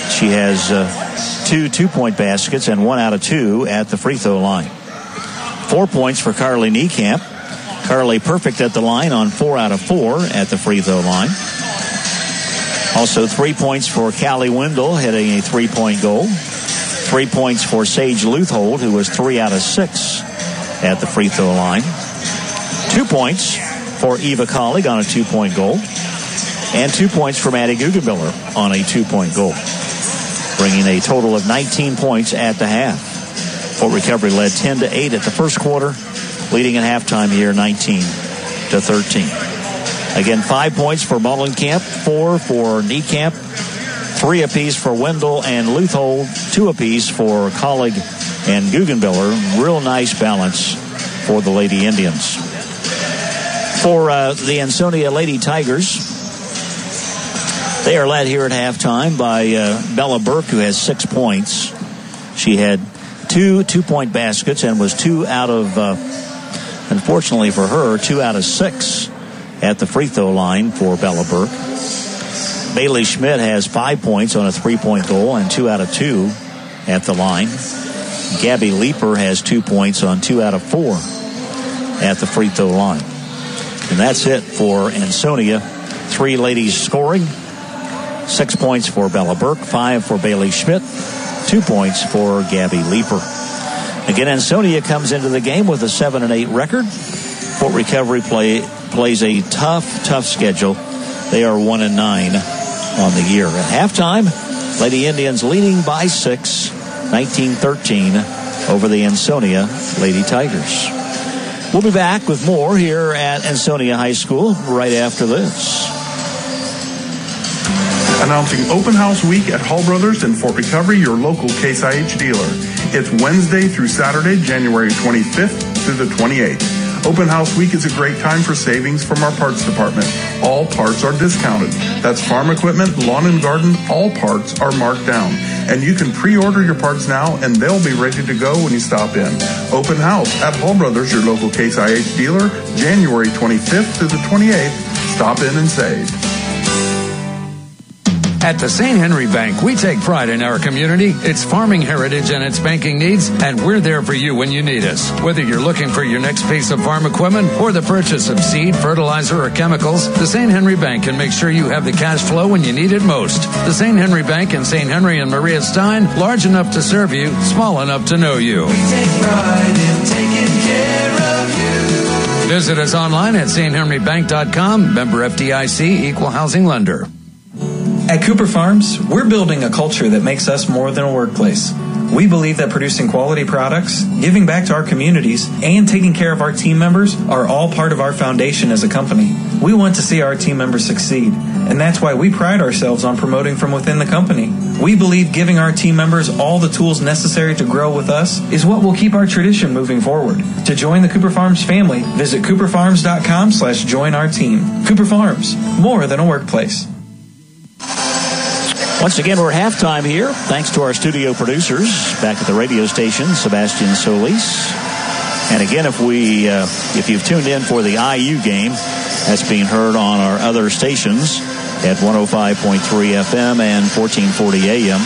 She has 2 2-point baskets and 1 out of 2 at the free throw line. 4 points for Carly Niekamp. Carly perfect at the line on 4 out of 4 at the free throw line. Also 3 points for Callie Wendell, hitting a 3-point goal. 3 points for Sage Luthold, who was 3 out of 6 at the free throw line. 2 points for Eva Collig on a 2-point goal. And 2 points for Maddie Guggenbiller on a 2-point goal, bringing a total of 19 points at the half. Fort Recovery led 10-8 at the first quarter, leading at halftime here 19-13. Again, 5 points for Molenkamp, 4 for Niekamp, 3 apiece for Wendell and Luthold, 2 apiece for Collig and Guggenbiller. Real nice balance for the Lady Indians. For the Ansonia Lady Tigers, they are led here at halftime by Bella Burke, who has 6 points. She had 2 2-point baskets and was 2 out of, unfortunately for her, 2 out of 6 at the free throw line for Bella Burke. Bailey Schmidt has 5 points on a 3-point goal and 2 out of 2 at the line. Gabby Leeper has 2 points on 2 out of 4 at the free throw line. And that's it for Ansonia. 3 ladies scoring. 6 points for Bella Burke, 5 for Bailey Schmidt, 2 points for Gabby Leeper. Again, Ansonia comes into the game with a 7-8 record. Fort Recovery plays a tough schedule. They are 1-9 on the year. At halftime, Lady Indians leading by 6, 19-13 over the Ansonia Lady Tigers. We'll be back with more here at Ansonia High School right after this. Announcing Open House Week at Hall Brothers in Fort Recovery, your local Case IH dealer. It's Wednesday through Saturday, January 25th through the 28th. Open House Week is a great time for savings from our parts department. All parts are discounted. That's farm equipment, lawn and garden, all parts are marked down. And you can pre-order your parts now and they'll be ready to go when you stop in. Open House at Hall Brothers, your local Case IH dealer, January 25th through the 28th. Stop in and save. At the St. Henry Bank, we take pride in our community, its farming heritage, and its banking needs, and we're there for you when you need us. Whether you're looking for your next piece of farm equipment or the purchase of seed, fertilizer, or chemicals, the St. Henry Bank can make sure you have the cash flow when you need it most. The St. Henry Bank in St. Henry and Maria Stein, large enough to serve you, small enough to know you. We take pride in taking care of you. Visit us online at sthenrybank.com, member FDIC, equal housing lender. At Cooper Farms, we're building a culture that makes us more than a workplace. We believe that producing quality products, giving back to our communities, and taking care of our team members are all part of our foundation as a company. We want to see our team members succeed, and that's why we pride ourselves on promoting from within the company. We believe giving our team members all the tools necessary to grow with us is what will keep our tradition moving forward. To join the Cooper Farms family, visit cooperfarms.com/join our team. Cooper Farms, more than a workplace. Once again, we're at halftime here. Thanks to our studio producers back at the radio station, Sebastian Solis. And again, if you've tuned in for the IU game, that's being heard on our other stations at 105.3 FM and 1440 AM.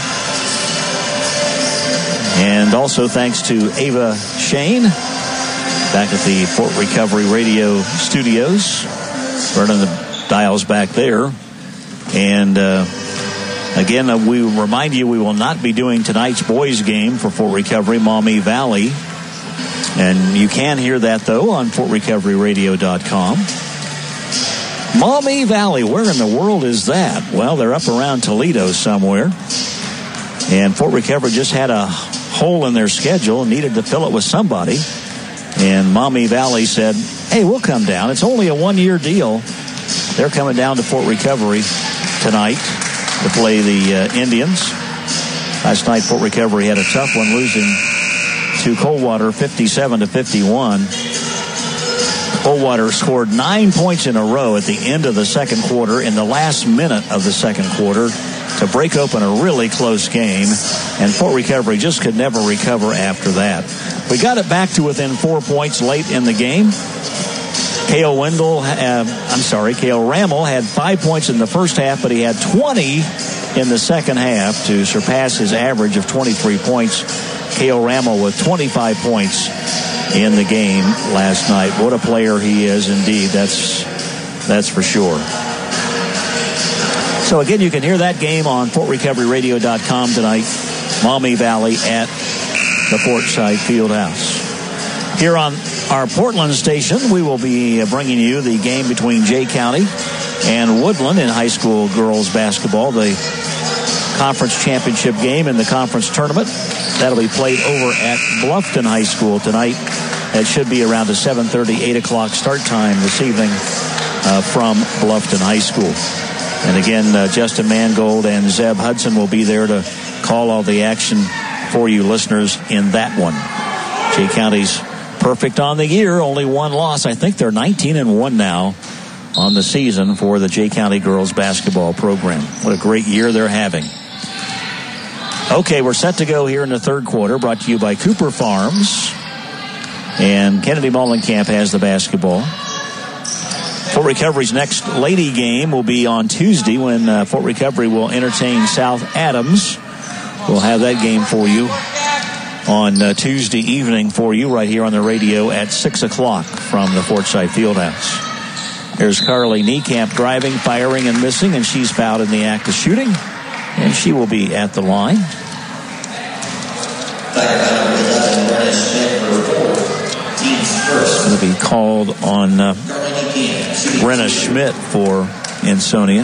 And also thanks to Ava Shane back at the Fort Recovery Radio Studios, running the dials back there. And again, we remind you we will not be doing tonight's boys game for Fort Recovery, Maumee Valley. And you can hear that, though, on FortRecoveryRadio.com. Maumee Valley, where in the world is that? Well, they're up around Toledo somewhere. And Fort Recovery just had a hole in their schedule and needed to fill it with somebody. And Maumee Valley said, hey, we'll come down. It's only a one-year deal. They're coming down to Fort Recovery tonight to play the Indians. Last night, Fort Recovery had a tough one, losing to Coldwater 57-51. Coldwater scored 9 points in a row at the end of the second quarter in the last minute of the second quarter to break open a really close game, and Fort Recovery just could never recover after that. We got it back to within 4 points late in the game. Cale Rammel had 5 points in the first half, but he had 20 in the second half to surpass his average of 23 points. Cale Rammel with 25 points in the game last night. What a player he is indeed. That's for sure. So again, you can hear that game on FortRecoveryRadio.com tonight. Maumee Valley at the Fortside Fieldhouse. Here on our Portland station, we will be bringing you the game between Jay County and Woodland in high school girls basketball. The conference championship game in the conference tournament. That'll be played over at Bluffton High School tonight. That should be around a 7:30, 8 o'clock start time this evening from Bluffton High School. And again, Justin Mangold and Zeb Hudson will be there to call all the action for you listeners in that one. Jay County's perfect on the year, only one loss. I think they're 19-1 now on the season for the Jay County girls basketball program. What a great year they're having. Okay, we're set to go here in the third quarter, brought to you by Cooper Farms. And Kennedy Mollenkamp has the basketball. Fort Recovery's next lady game will be on Tuesday when Fort Recovery will entertain South Adams. We'll have that game for you on Tuesday evening for you right here on the radio at 6 o'clock from the Fortside Fieldhouse. There's Carly Niekamp driving, firing, and missing, and she's fouled in the act of shooting. And she will be at the line. It's going to be called on Brenna Schmidt for Ansonia.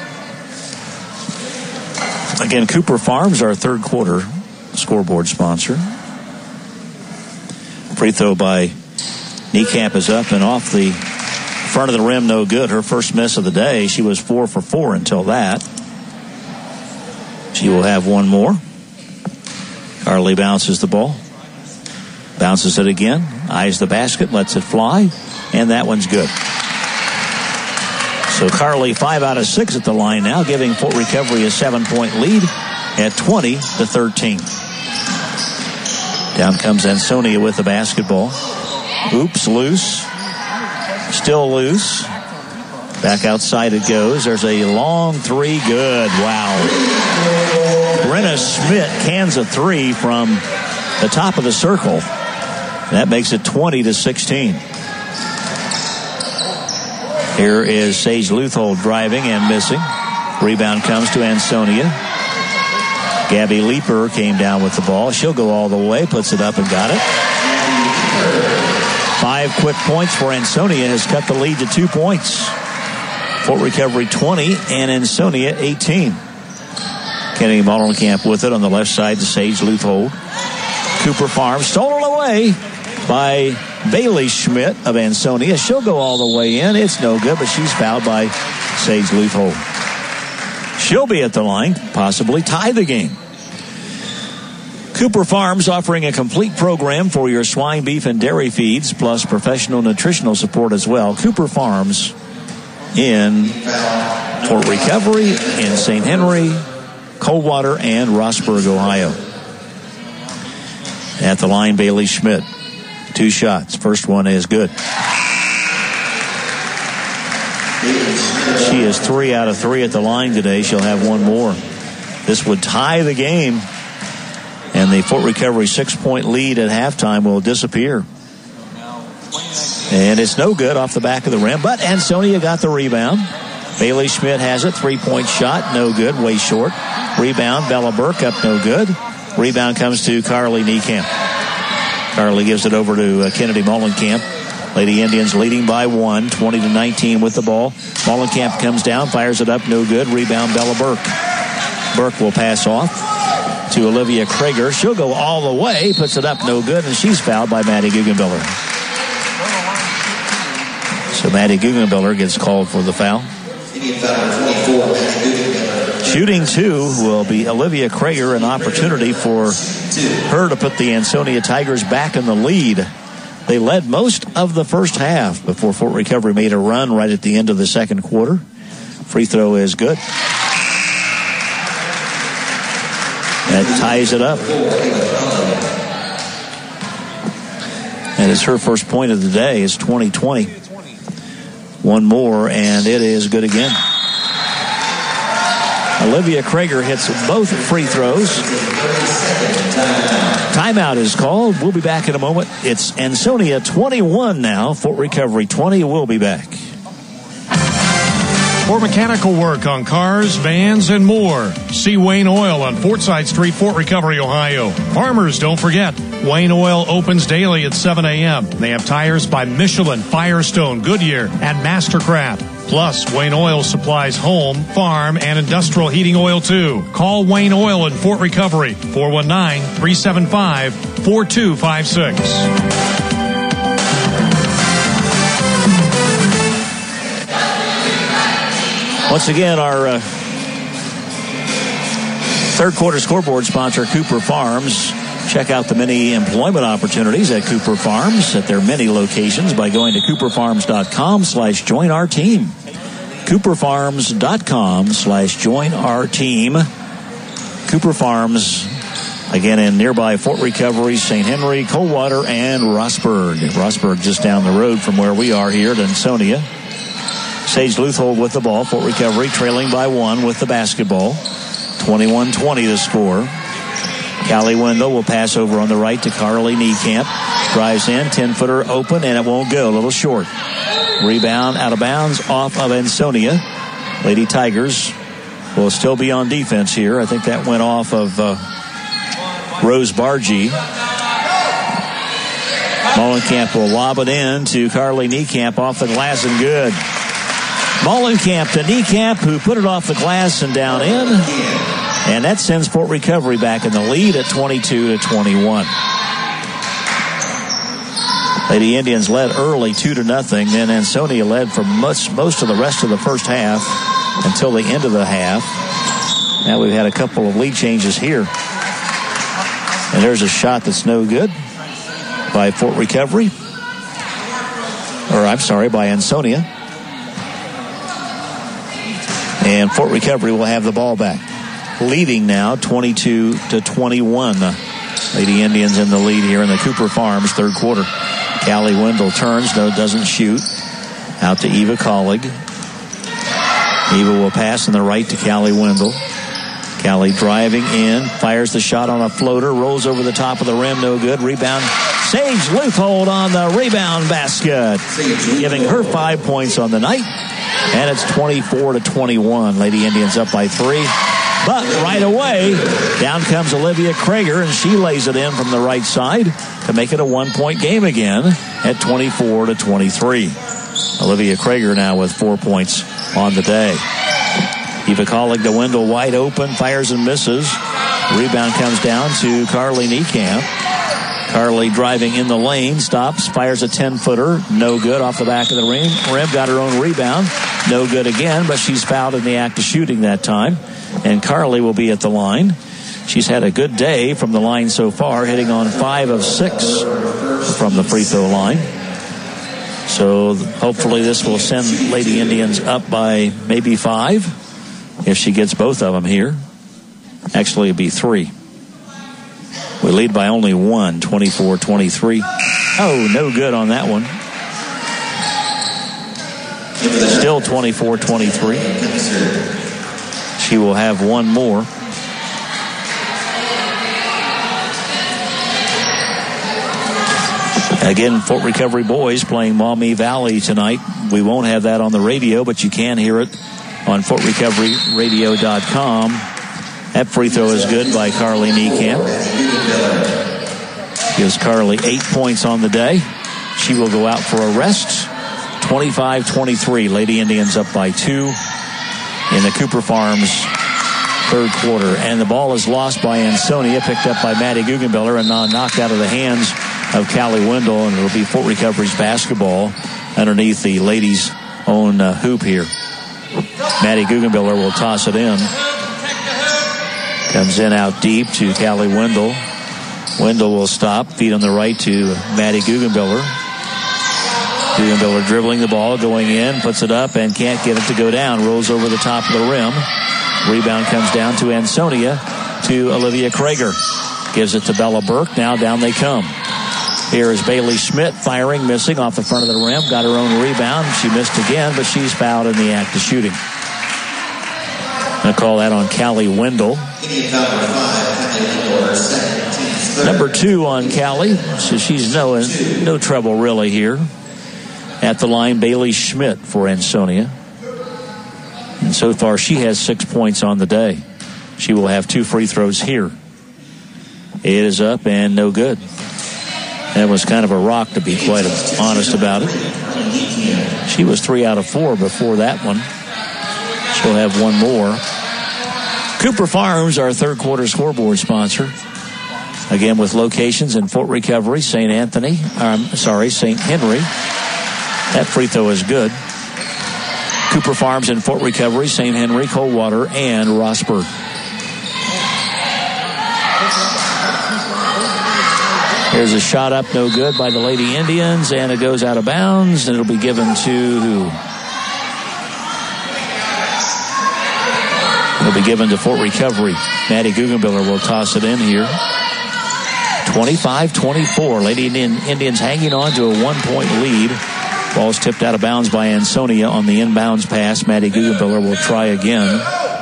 Again, Cooper Farms, our third quarter scoreboard sponsor. Free throw by Niekamp is up and off the front of the rim, no good. Her first miss of the day. She was 4 for 4 until that. She will have one more. Carly bounces the ball. Bounces it again. Eyes the basket. Lets it fly. And that one's good. So Carly 5 out of 6 at the line now, giving Fort Recovery a 7-point lead at 20-13. Down comes Ansonia with the basketball. Oops, loose. Still loose. Back outside it goes. There's a long three. Good. Wow. Brenna Schmidt cans a three from the top of the circle. That makes it 20-16. Here is Sage Luthold driving and missing. Rebound comes to Ansonia. Gabby Leeper came down with the ball. She'll go all the way. Puts it up and got it. 5 quick points for Ansonia has cut the lead to 2 points. Fort Recovery 20 and Ansonia 18. Kennedy Mollenkamp with it on the left side to Sage Luthold. Cooper Farms stolen away by Bailey Schmidt of Ansonia. She'll go all the way in. It's no good, but she's fouled by Sage Luthold. She'll be at the line, possibly tie the game. Cooper Farms offering a complete program for your swine, beef, and dairy feeds, plus professional nutritional support as well. Cooper Farms in Fort Recovery, in St. Henry, Coldwater, and Rossburg, Ohio. At the line, Bailey Schmidt. 2 shots. First one is good. She is 3 out of 3 at the line today. She'll have one more. This would tie the game. And the Fort Recovery 6-point lead at halftime will disappear. And it's no good off the back of the rim. But Ansonia got the rebound. Bailey Schmidt has it. 3-point shot. No good. Way short. Rebound. Bella Burke up. No good. Rebound comes to Carly Niekamp. Carly gives it over to Kennedy Mollenkamp. Lady Indians leading by 1, 20-19 with the ball. Mollenkamp comes down, fires it up, no good. Rebound, Bella Burke. Burke will pass off to Olivia Krager. She'll go all the way, puts it up, no good, and she's fouled by Maddie Guggenbiller. So Maddie Guggenbiller gets called for the foul. Shooting 2 will be Olivia Krager, an opportunity for her to put the Ansonia Tigers back in the lead. They led most of the first half before Fort Recovery made a run right at the end of the second quarter. Free throw is good. That ties it up. And it's her first point of the day. It's 20-20. One more, and it is good again. Olivia Krager hits both free throws. Timeout is called. We'll be back in a moment. It's Ansonia 21 now. Fort Recovery 20. We'll be back. For mechanical work on cars, vans, and more, see Wayne Oil on Fortside Street, Fort Recovery, Ohio. Farmers, don't forget, Wayne Oil opens daily at 7 a.m. They have tires by Michelin, Firestone, Goodyear, and Mastercraft. Plus, Wayne Oil supplies home, farm, and industrial heating oil, too. Call Wayne Oil in Fort Recovery, 419-375-4256. Once again, our third quarter scoreboard sponsor, Cooper Farms. Check out the many employment opportunities at Cooper Farms at their many locations by going to cooperfarms.com/join our team. cooperfarms.com/join our team. Cooper Farms, again in nearby Fort Recovery, St. Henry, Coldwater, and Rossburg. Rossburg just down the road from where we are here at Ansonia. Sage Luthold with the ball. Fort Recovery trailing by 1 with the basketball. 21-20 the score. Callie Wendell will pass over on the right to Carly Niekamp. Drives in, 10-footer open, and it won't go. A little short. Rebound out of bounds off of Ansonia. Lady Tigers will still be on defense here. I think that went off of Rose Bargee. Molenkamp will lob it in to Carly Niekamp off the glass and good. Molenkamp to Niekamp, who put it off the glass and down in. And that sends Fort Recovery back in the lead at 22-21. Lady Indians led early 2-0. Then Ansonia led for most of the rest of the first half until the end of the half. Now we've had a couple of lead changes here. And there's a shot that's no good by Fort Recovery. By Ansonia. And Fort Recovery will have the ball back. Leading now 22-21. Lady Indians in the lead here in the Cooper Farms third quarter. Callie Wendell turns, though doesn't shoot. Out to Eva Collig. Eva will pass on the right to Callie Wendell. Callie driving in, fires the shot on a floater, rolls over the top of the rim, no good. Rebound. Sage Luthold on the rebound basket, giving her 5 points on the night. And it's 24-21. Lady Indians up by 3. But right away, down comes Olivia Krager, and she lays it in from the right side to make it a 1-point game again at 24-23. Olivia Krager now with 4 points on the day. Eva Collig to Wendell, wide open, fires and misses. Rebound comes down to Carly Niekamp. Carly driving in the lane, stops, fires a 10-footer, no good off the back of the rim. Got her own rebound, no good again, but she's fouled in the act of shooting that time. And Carly will be at the line. She's had a good day from the line so far, hitting on 5 of 6 from the free throw line. So hopefully this will send Lady Indians up by maybe 5 if she gets both of them here. Actually, it'd be 3. We lead by only 1, 24-23. Oh, no good on that one. Still 24-23. She will have one more. Again, Fort Recovery boys playing Maumee Valley tonight. We won't have that on the radio, but you can hear it on FortRecoveryRadio.com. That free throw is good by Carly Niekamp. Gives Carly 8 points on the day. She will go out for a rest. 25-23. Lady Indians up by 2 in the Cooper Farms third quarter. And the ball is lost by Ansonia, picked up by Maddie Guggenbiller and knocked out of the hands of Callie Wendell, and it'll be Fort Recovery's basketball underneath the ladies' own hoop here. Maddie Guggenbiller will toss it in. Comes in out deep to Callie Wendell. Wendell will stop, feet on the right to Maddie Guggenbiller. Guggenbiller dribbling the ball, going in, puts it up and can't get it to go down. Rolls over the top of the rim. Rebound comes down to Ansonia, to Olivia Krager. Gives it to Bella Burke. Now down they come. Here is Bailey Schmidt firing, missing off the front of the rim. Got her own rebound. She missed again, but she's fouled in the act of shooting. I call that on Callie Wendell. Number 2 on Callie, so she's no trouble really here. At the line, Bailey Schmidt for Ansonia. And so far, she has 6 points on the day. She will have 2 free throws here. It is up and no good. That was kind of a rock, to be quite honest about it. She was 3 out of 4 before that one. She'll have 1 more. Cooper Farms, our third quarter scoreboard sponsor. Again, with locations in Fort Recovery, St. Henry. That free throw is good. Cooper Farms in Fort Recovery, St. Henry, Coldwater, and Rossburg. Here's a shot up, no good by the Lady Indians, and it goes out of bounds, and it'll be given to who? It'll be given to Fort Recovery. Maddie Guggenbiller will toss it in here. 25-24. Lady Indians hanging on to a 1-point lead. Ball's tipped out of bounds by Ansonia on the inbounds pass. Maddie Guggenbiller will try again.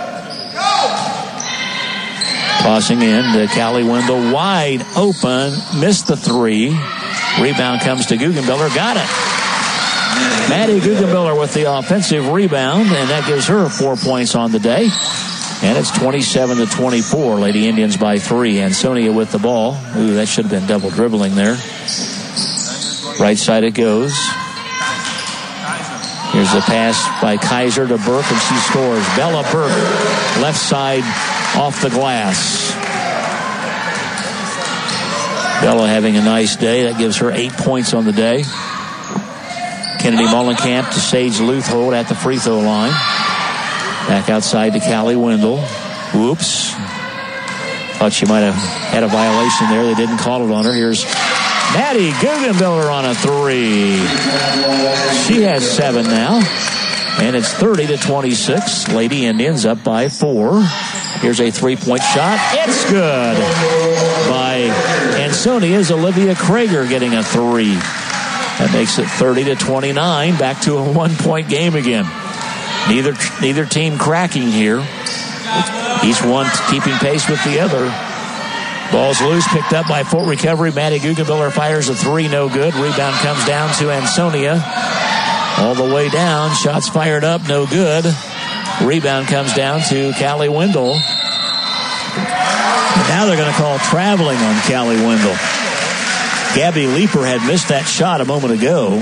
Tossing in to Callie Wendell. Wide open. Missed the 3. Rebound comes to Guggenbiller. Got it. Maddie Guggenbiller with the offensive rebound, and that gives her 4 points on the day. And it's 27-24. Lady Indians by 3. Ansonia with the ball. Ooh, that should have been double dribbling there. Right side it goes. Here's the pass by Kaiser to Burke, and she scores. Bella Burke, left side off the glass. Bella having a nice day. That gives her 8 points on the day. Kennedy Mullenkamp to Sage Leuthold at the free throw line. Back outside to Callie Wendell. Whoops. Thought she might have had a violation there. They didn't call it on her. Here's Maddie Guggenbiller on a 3. She has 7 now. And it's 30-26. Lady Indians up by 4. Here's a 3-point shot. It's good. By Ansonia's Olivia Krager getting a 3. That makes it 30-29. Back to a 1-point game again. Neither team cracking here. Each one keeping pace with the other. Ball's loose, picked up by Fort Recovery. Maddie Guggenbiller fires a 3, no good. Rebound comes down to Ansonia. All the way down, shots fired up, no good. Rebound comes down to Callie Wendell. And now they're going to call traveling on Callie Wendell. Gabby Leeper had missed that shot a moment ago.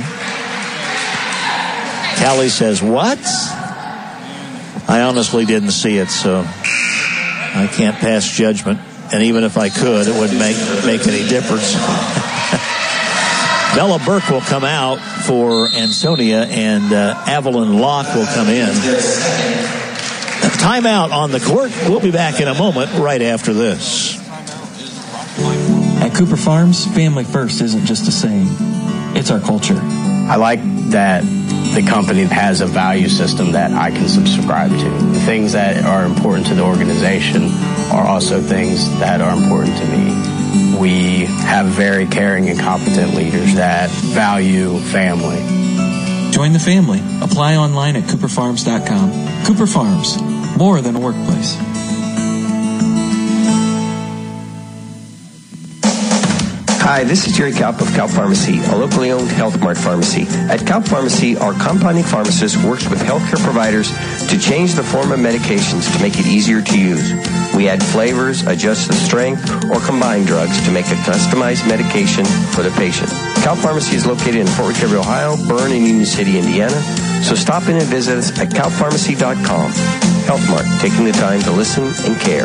Callie says, what? I honestly didn't see it, so I can't pass judgment. And even if I could, it wouldn't make any difference. Bella Burke will come out for Ansonia, and Evelyn Locke will come in. Timeout on the court. We'll be back in a moment right after this. At Cooper Farms, family first isn't just a saying. It's our culture. I like that the company has a value system that I can subscribe to. The things that are important to the organization are also things that are important to me. We have very caring and competent leaders that value family. Join the family. Apply online at cooperfarms.com. Cooper Farms, more than a workplace. Hi, this is Jerry Kaup of Kaup Pharmacy, a locally owned Health Mart pharmacy. At Kaup Pharmacy, our compounding pharmacist works with healthcare providers to change the form of medications to make it easier to use. We add flavors, adjust the strength, or combine drugs to make a customized medication for the patient. Kaup Pharmacy is located in Fort Recovery, Ohio, Bern, and Union City, Indiana. So stop in and visit us at CaupPharmacy.com. Health Mart, taking the time to listen and care.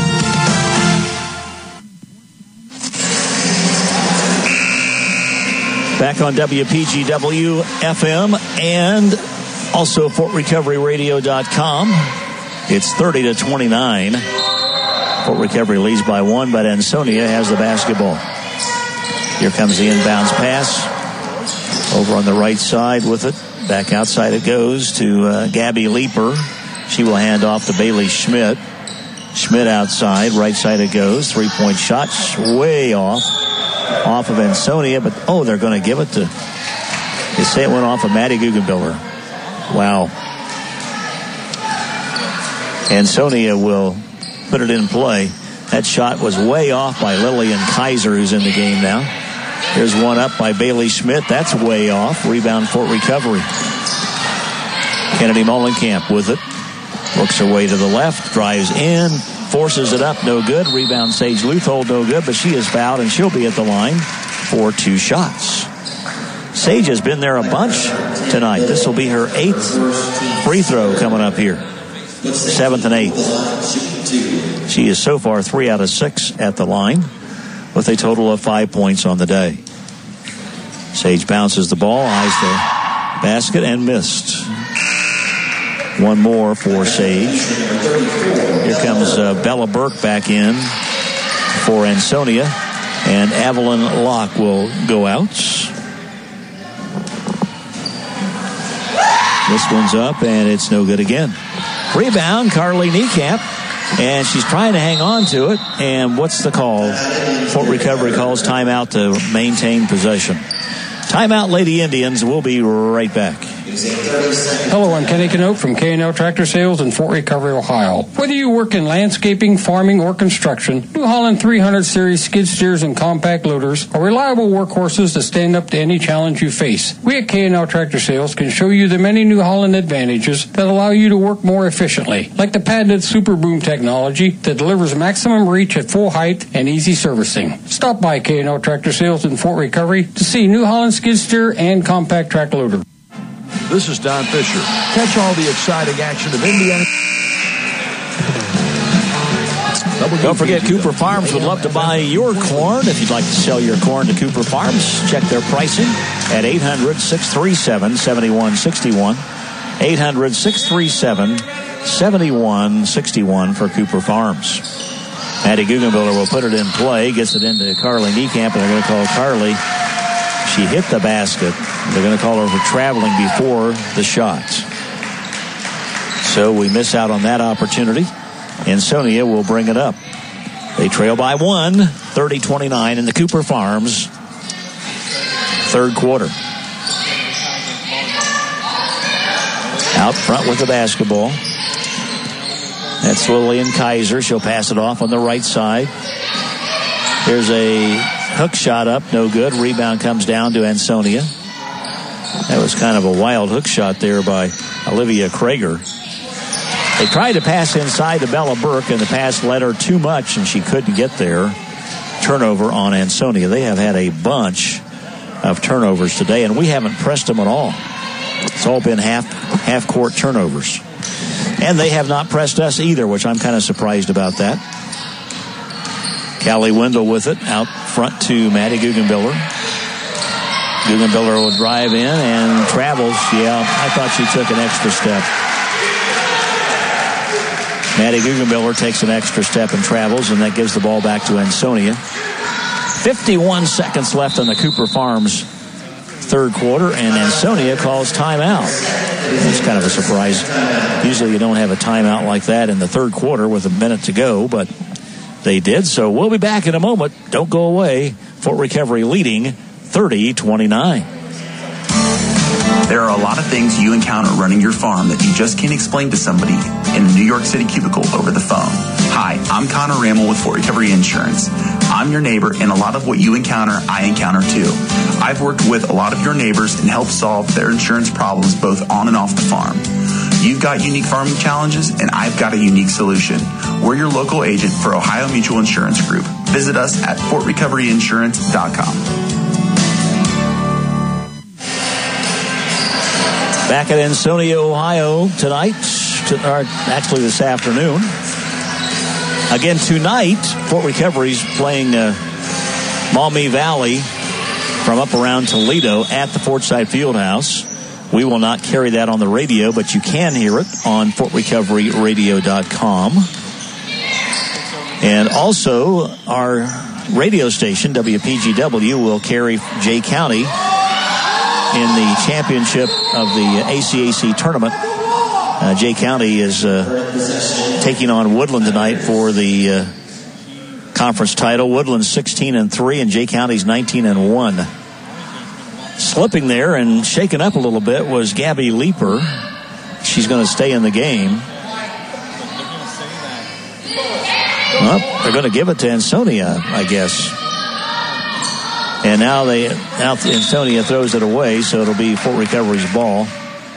Back on WPGW FM and also FortRecoveryRadio.com. It's 30-29. Fort Recovery leads by 1, but Ansonia has the basketball. Here comes the inbounds pass. Over on the right side with it. Back outside it goes to Gabby Leeper. She will hand off to Bailey Schmidt. Schmidt outside. Right side it goes. 3-point shot. Way off of Ansonia, but they're going to give it to, they say it went off of Maddie Guggenbiller. Wow. Ansonia will put it in play. That shot was way off by Lillian Kaiser, who's in the game now. Here's one up by Bailey Schmidt. That's way off. Rebound, Fort Recovery. Kennedy Mullenkamp with it. Looks her way to the left. Drives in. Forces it up. No good. Rebound, Sage Luthold. No good. But she is fouled, and she'll be at the line for 2 shots. Sage has been there a bunch tonight. This will be her 8th free throw coming up here. 7th and 8th. She is so far 3 out of 6 at the line with a total of 5 points on the day. Sage bounces the ball, eyes the basket, and missed. One more for Sage. Here comes Bella Burke back in for Ansonia, and Evelyn Locke will go out. This one's up, and it's no good again. Rebound, Carly Niekamp, and she's trying to hang on to it. And what's the call? Fort Recovery calls timeout to maintain possession. Timeout, Lady Indians. We'll be right back. Hello, I'm Kenny Canote from K&L Tractor Sales in Fort Recovery, Ohio. Whether you work in landscaping, farming, or construction, New Holland 300 Series skid steers and compact loaders are reliable workhorses that stand up to any challenge you face. We at K&L Tractor Sales can show you the many New Holland advantages that allow you to work more efficiently, like the patented Super Boom technology that delivers maximum reach at full height and easy servicing. Stop by K&L Tractor Sales in Fort Recovery to see New Holland skid steer and compact track loader. This is Don Fisher. Catch all the exciting action of Indiana. Don't forget, Cooper Farms would love to buy your corn. If you'd like to sell your corn to Cooper Farms, check their pricing at 800-637-7161. 800-637-7161 for Cooper Farms. Maddie Guggenbiller will put it in play, gets it into Carly Niekamp, and they're going to call Carly. She hit the basket. They're going to call her for traveling before the shot. So we miss out on that opportunity. Ansonia will bring it up. They trail by 1, 30-29 in the Cooper Farms third quarter. Out front with the basketball. That's Lillian Kaiser. She'll pass it off on the right side. There's a hook shot up, no good. Rebound comes down to Ansonia. That was kind of a wild hook shot there by Olivia Krager. They tried to pass inside to Bella Burke, and the pass led her too much, and she couldn't get there. Turnover on Ansonia. They have had a bunch of turnovers today, and we haven't pressed them at all. It's all been half-court turnovers. And they have not pressed us either, which I'm kind of surprised about that. Callie Wendell with it, out front to Maddie Guggenbiller. Guggenbiller will drive in and travels. Yeah, I thought she took an extra step. Maddie Guggenbiller takes an extra step and travels, and that gives the ball back to Ansonia. 51 seconds left in the Cooper Farms third quarter, and Ansonia calls timeout. It's kind of a surprise. Usually you don't have a timeout like that in the third quarter with a minute to go, but they did. So we'll be back in a moment. Don't go away. Fort Recovery leading 30-29. There are a lot of things you encounter running your farm that you just can't explain to somebody in a New York City cubicle over the phone. Hi, I'm Connor Rammel with Fort Recovery Insurance. I'm your neighbor, and a lot of what you encounter, I encounter too. I've worked with a lot of your neighbors and helped solve their insurance problems both on and off the farm. You've got unique farming challenges, and I've got a unique solution. We're your local agent for Ohio Mutual Insurance Group. Visit us at fortrecoveryinsurance.com. Back at Ansonia, Ohio tonight, actually this afternoon. Again, tonight, Fort Recovery's playing Maumee Valley from up around Toledo at the Fortside Fieldhouse. We will not carry that on the radio, but you can hear it on FortRecoveryRadio.com. And also, our radio station, WPGW, will carry Jay County in the championship of the ACAC tournament. Jay County is taking on Woodland tonight for the conference title. Woodland's 16-3, and Jay County's 19-1. Slipping there and shaken up a little bit was Gabby Leeper. She's going to stay in the game. Well, they're going to give it to Ansonia, I guess. And now Ansonia throws it away, so it'll be Fort Recovery's ball.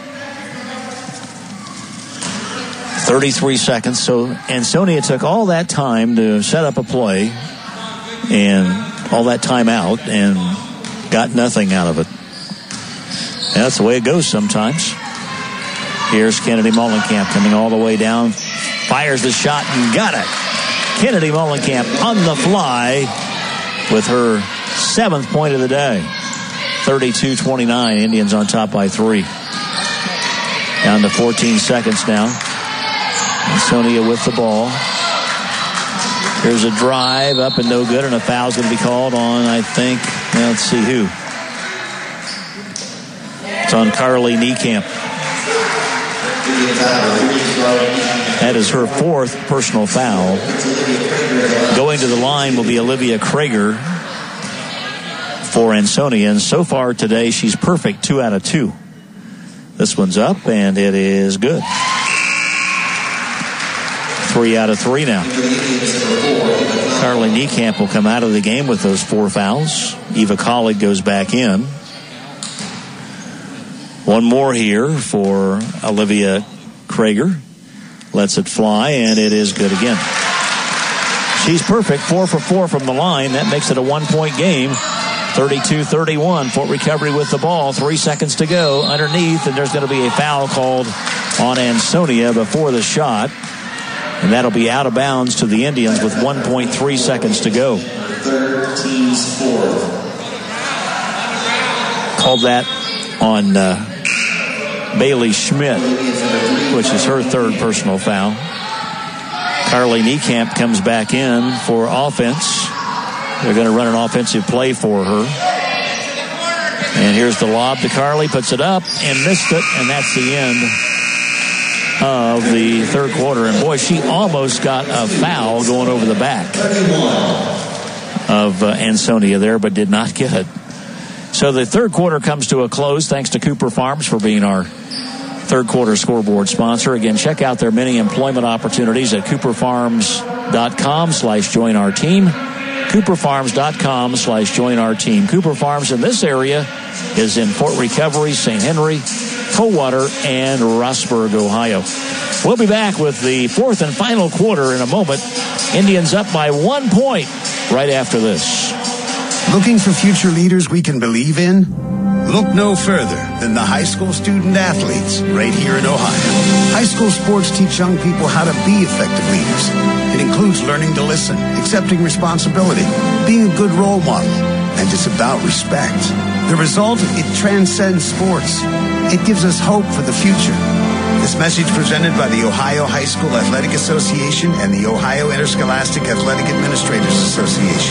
33 seconds. So Ansonia took all that time to set up a play and all that time out and got nothing out of it. And that's the way it goes sometimes. Here's Kennedy Mullenkamp coming all the way down. Fires the shot and got it. Kennedy Mullenkamp on the fly with her 7th point of the day. 32-29. Indians on top by 3. Down to 14 seconds now. Ansonia with the ball. Here's a drive up and no good, and a foul's going to be called on, I think, let's see who. It's on Carly Niekamp. That is her 4th personal foul. Going to the line will be Olivia Krager for Ansonia, and so far today she's perfect, 2 out of 2. This one's up, and it is good. 3 out of 3 now. Carly Niekamp will come out of the game with those 4 fouls. Eva Collig goes back in. One more here for Olivia Krager. Lets it fly, and it is good again. She's perfect, 4 for 4 from the line. That makes it a 1-point game. 32-31. Fort Recovery with the ball. 3 seconds to go underneath, and there's going to be a foul called on Ansonia before the shot. And that'll be out of bounds to the Indians with 1.3 seconds to go. Called that on Bailey Schmidt, which is her 3rd personal foul. Carly Niekamp comes back in for offense. They're going to run an offensive play for her. And here's the lob to Carly, puts it up and missed it, and that's the end of the 3rd quarter. And boy, she almost got a foul going over the back of Ansonia there, but did not get it. So the 3rd quarter comes to a close. Thanks to Cooper Farms for being our 3rd quarter scoreboard sponsor. Again, check out their many employment opportunities at cooperfarms.com/join our team. cooperfarms.com/join our team. Cooper Farms in this area is in Fort Recovery, St. Henry, Coldwater, and Rossburg, Ohio. We'll be back with the 4th and final quarter in a moment. Indians up by 1 point right after this. Looking for future leaders we can believe in? Look no further than the high school student athletes right here in Ohio. High school sports teach young people how to be effective leaders. It includes learning to listen, accepting responsibility, being a good role model, and it's about respect. The result, it transcends sports. It gives us hope for the future. This message presented by the Ohio High School Athletic Association and the Ohio Interscholastic Athletic Administrators Association.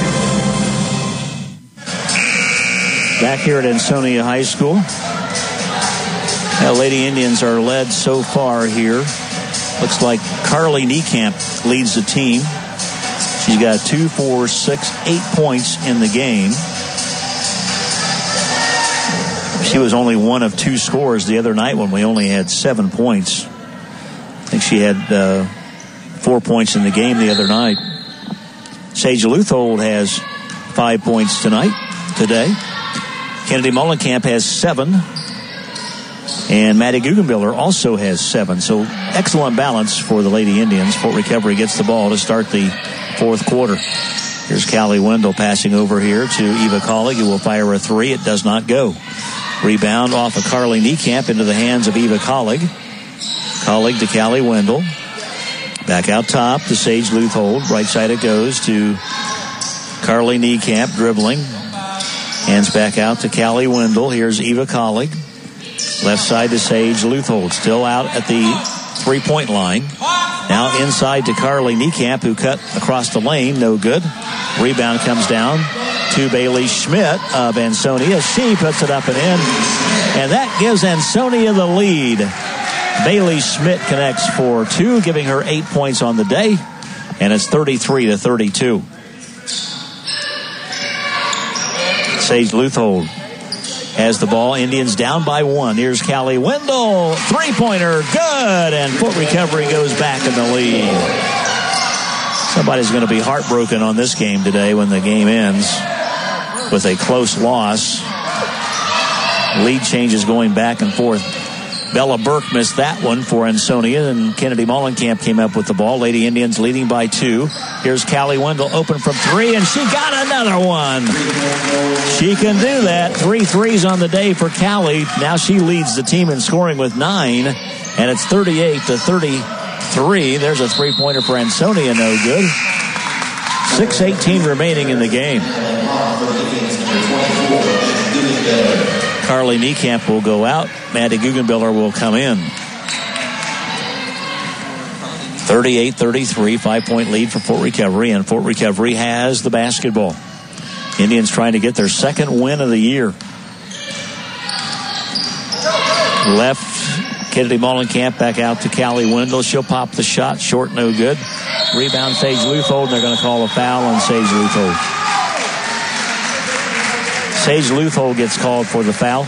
Back here at Ansonia High School. Lady Indians are led so far here. Looks like Carly Niekamp leads the team. She's got 2, 4, 6, 8 points in the game. She was only one of 2 scores the other night when we only had 7 points. I think she had 4 points in the game the other night. Sage Luthold has 5 points today. Kennedy Mullenkamp has 7. And Maddie Guggenbiller also has 7. So excellent balance for the Lady Indians. Fort Recovery gets the ball to start the 4th quarter. Here's Callie Wendell passing over here to Eva Collig, who will fire a 3. It does not go. Rebound off of Carly Niekamp into the hands of Eva Collig. Collig to Callie Wendell. Back out top to Sage Luthold. Right side it goes to Carly Niekamp dribbling. Hands back out to Callie Wendell. Here's Eva Collig. Left side to Sage Luthold. Still out at the 3-point line. Now inside to Carly Niekamp, who cut across the lane. No good. Rebound comes down to Bailey Schmidt of Ansonia. She puts it up and in. And that gives Ansonia the lead. Bailey Schmidt connects for 2, giving her 8 points on the day. And it's 33-32. Sage Luthold has the ball. Indians down by 1. Here's Callie Wendell. 3-pointer, good. And Fort Recovery goes back in the lead. Somebody's going to be heartbroken on this game today when the game ends with a close loss. Lead changes going back and forth. Bella Burke missed that one for Ansonia, and Kennedy Mollenkamp came up with the ball. Lady Indians leading by 2. Here's Callie Wendell open from 3, and she got another one. She can do that. 3 threes on the day for Callie. Now she leads the team in scoring with 9, and it's 38-33. There's a three-pointer for Ansonia, no good. 6:18 remaining in the game. Carly Niekamp will go out. Maddie Guggenbiller will come in. 38-33, 5-point lead for Fort Recovery, and Fort Recovery has the basketball. Indians trying to get their second win of the year. Left, Kennedy Mollenkamp back out to Callie Wendell. She'll pop the shot. Short, no good. Rebound, Sage Leuthold, and they're going to call a foul on Sage Leuthold. Sage Leuthold gets called for the foul.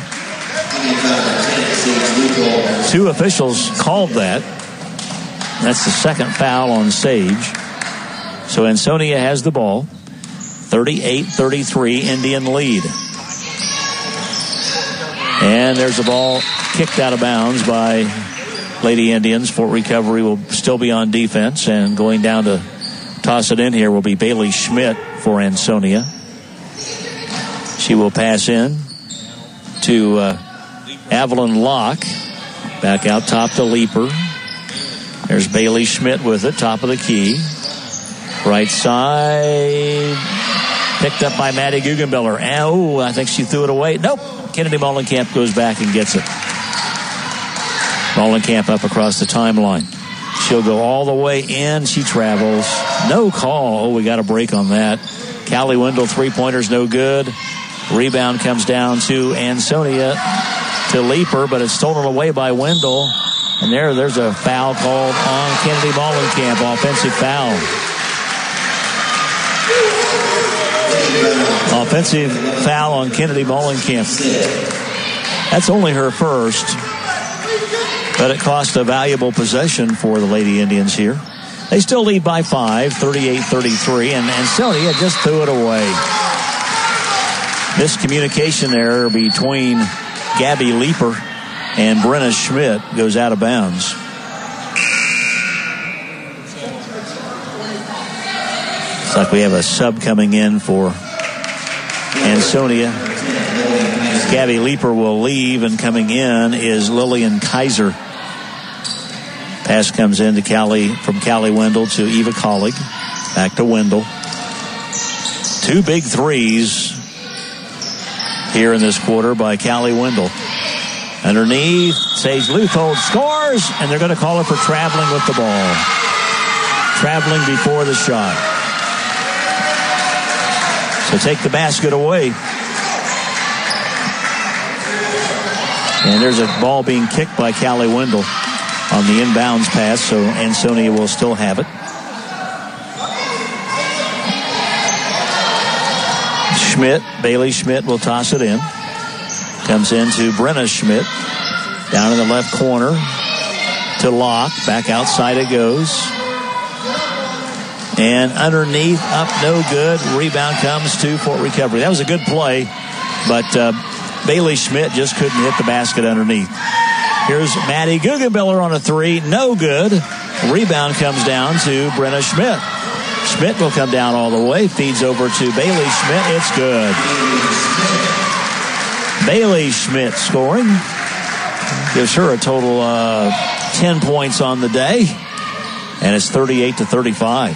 2 officials called that. That's the second foul on Sage. So Ansonia has the ball. 38-33, Indian lead. And there's a ball kicked out of bounds by Lady Indians. Fort Recovery will still be on defense, and going down to toss it in here will be Bailey Schmidt for Ansonia. She will pass in to Evelyn Locke. Back out top to Leeper. There's Bailey Schmidt with it, top of the key. Right side. Picked up by Maddie Guggenbiller. Oh, I think she threw it away. Nope. Kennedy Mollenkamp goes back and gets it. Mollenkamp up across the timeline. She'll go all the way in. She travels. No call. Oh, we got a break on that. Callie Wendell, 3-pointers, no good. Rebound comes down to Ansonia, to Leeper, but it's stolen away by Wendell. And there's a foul called on Kennedy Mollenkamp, offensive foul. Offensive foul on Kennedy Mollenkamp. That's only her first, but it cost a valuable possession for the Lady Indians here. They still lead by 5, 38-33, and Ansonia just threw it away. Miscommunication error between Gabby Leeper and Brenna Schmidt goes out of bounds. Looks like we have a sub coming in for Ansonia. Gabby Leeper will leave, and coming in is Lillian Kaiser. Pass comes in to from Callie Wendell to Eva Collig. Back to Wendell. 2 big threes here in this quarter by Callie Wendell. Underneath, Sage Leuthold scores, and they're going to call her for traveling with the ball. Traveling before the shot. So take the basket away. And there's a ball being kicked by Callie Wendell on the inbounds pass, so Ansonia will still have it. Bailey Schmidt will toss it in. Comes into Brenna Schmidt. Down in the left corner to Locke. Back outside it goes. And underneath, up, no good. Rebound comes to Fort Recovery. That was a good play, but Bailey Schmidt just couldn't hit the basket underneath. Here's Maddie Guggenbiller on a 3. No good. Rebound comes down to Brenna Schmidt. Schmidt will come down all the way. Feeds over to Bailey Schmidt. It's good. Bailey Schmidt scoring. Gives her a total 10 points on the day. And it's 38-35.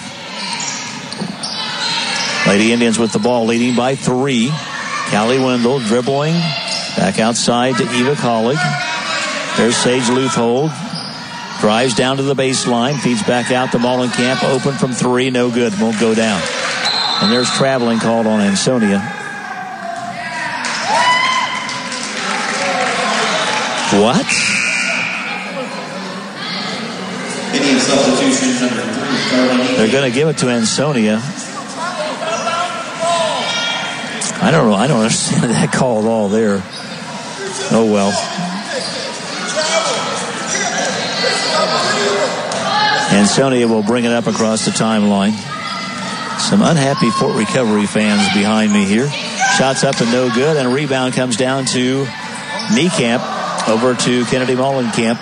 Lady Indians with the ball, leading by 3. Callie Wendell dribbling. Back outside to Eva Collig. There's Sage Leuthold. Drives down to the baseline. Feeds back out to Mollenkamp. Open from 3. No good. Won't go down. And there's traveling called on Ansonia. What? Indian substitution number 3. They're going to give it to Ansonia. I don't know. I don't understand that call at all there. Oh, well. Ansonia will bring it up across the timeline. Some unhappy Fort Recovery fans behind me here. Shots up and no good, and a rebound comes down to Niekamp over to Kennedy Mollenkamp.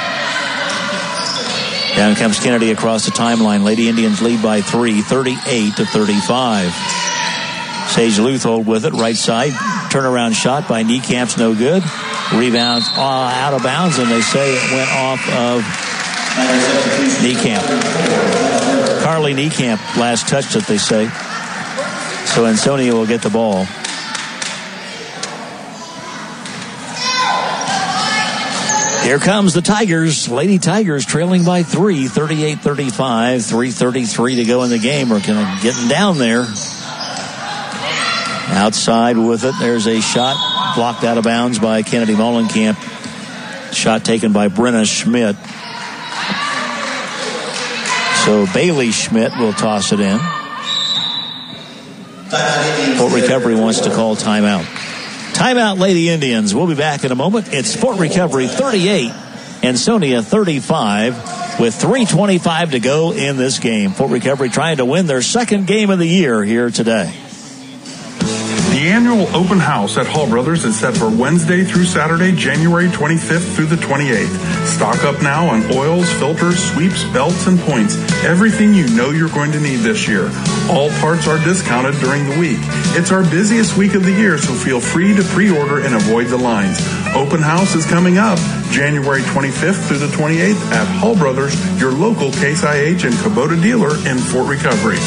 Down comes Kennedy across the timeline. Lady Indians lead by 3, 38-35. Sage Luthold with it, right side. Turnaround shot by Niekamp's no good. Rebound out of bounds, and they say it went off of Niekamp. Carly Niekamp last touched it, they say. So Ansonia will get the ball. Here comes the Tigers. Lady Tigers trailing by 3, 38-35. 3:33 to go in the game. We're kind of getting down there. Outside with it. There's a shot blocked out of bounds by Kennedy Mollenkamp. Shot taken by Brenna Schmidt. So Bailey Schmidt will toss it in. Fort Recovery wants to call timeout. Timeout, Lady Indians. We'll be back in a moment. It's Fort Recovery 38, Ansonia 35, with 3:25 to go in this game. Fort Recovery trying to win their second game of the year here today. The annual open house at Hall Brothers is set for Wednesday through Saturday, January 25th through the 28th. Stock up now on oils, filters, sweeps, belts, and points. Everything you know you're going to need this year. All parts are discounted during the week. It's our busiest week of the year, so feel free to pre-order and avoid the lines. Open house is coming up January 25th through the 28th at Hall Brothers, your local Case IH and Kubota dealer in Fort Recovery.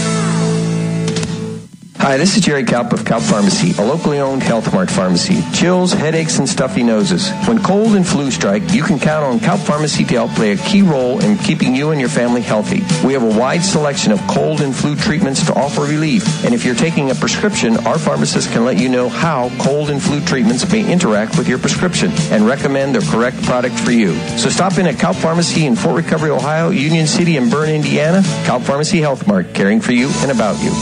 Hi, this is Jerry Kalp of Kalp Pharmacy, a locally owned Health Mart pharmacy. Chills, headaches, and stuffy noses. When cold and flu strike, you can count on Kalp Pharmacy to help play a key role in keeping you and your family healthy. We have a wide selection of cold and flu treatments to offer relief. And if you're taking a prescription, our pharmacist can let you know how cold and flu treatments may interact with your prescription and recommend the correct product for you. So stop in at Kalp Pharmacy in Fort Recovery, Ohio, Union City, and Bern, Indiana. Kalp Pharmacy Health Mart, caring for you and about you.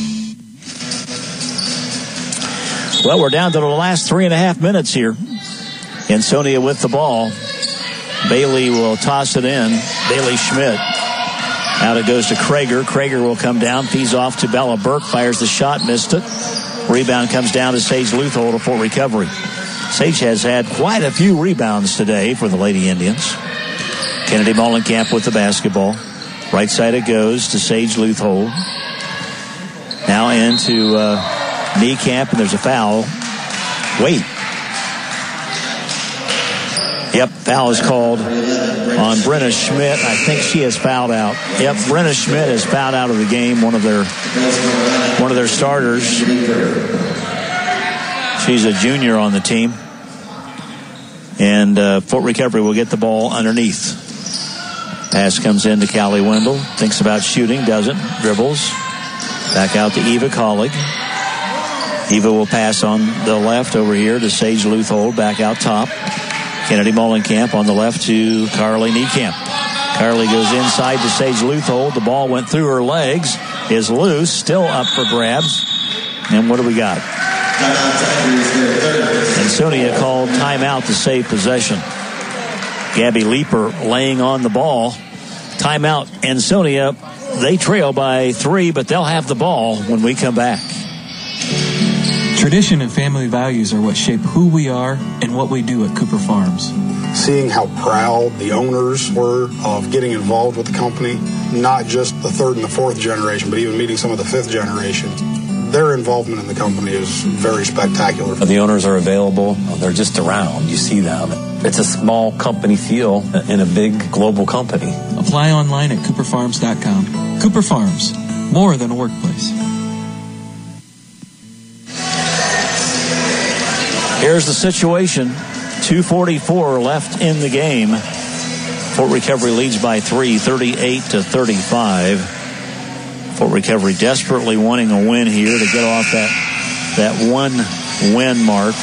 Well, we're down to the last 3.5 minutes here. Ansonia with the ball. Bailey will toss it in. Bailey Schmidt. Out it goes to Krager. Krager will come down. Feeds off to Bella Burke. Fires the shot. Missed it. Rebound comes down to Sage Luthold for recovery. Sage has had quite a few rebounds today for the Lady Indians. Kennedy Mollenkamp with the basketball. Right side it goes to Sage Luthold. Now into Niekamp, and there's a foul. Wait. Yep, foul is called on Brenna Schmidt. I think she has fouled out. Yep, Brenna Schmidt has fouled out of the game. One of their starters. She's a junior on the team. And Fort Recovery will get the ball underneath. Pass comes in to Callie Wendell. Thinks about shooting, doesn't. Dribbles. Back out to Eva Collig. Eva will pass on the left over here to Sage Luthold, back out top. Kennedy Mollenkamp on the left to Carly Niekamp. Carly goes inside to Sage Luthold. The ball went through her legs, is loose, still up for grabs. And what do we got? Ansonia called timeout to save possession. Gabby Leeper laying on the ball. Timeout, Ansonia. They trail by 3, but they'll have the ball when we come back. Tradition and family values are what shape who we are and what we do at Cooper Farms. Seeing how proud the owners were of getting involved with the company, not just the third and the fourth generation, but even meeting some of the fifth generation. Their involvement in the company is very spectacular. The owners are available. They're just around. You see them. It's a small company feel in a big global company. Apply online at cooperfarms.com. Cooper Farms, more than a workplace. Here's the situation. 2:44 left in the game. Fort Recovery leads by 3, 38-35. Fort Recovery desperately wanting a win here to get off that one win mark.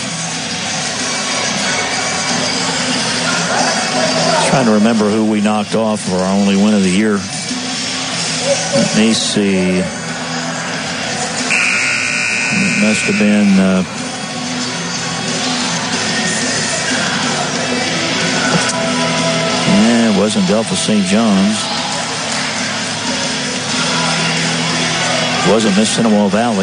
Trying to remember who we knocked off for our only win of the year. Let me see. It must have been it wasn't Delta St. John's. wasn't Miss Seminole Valley.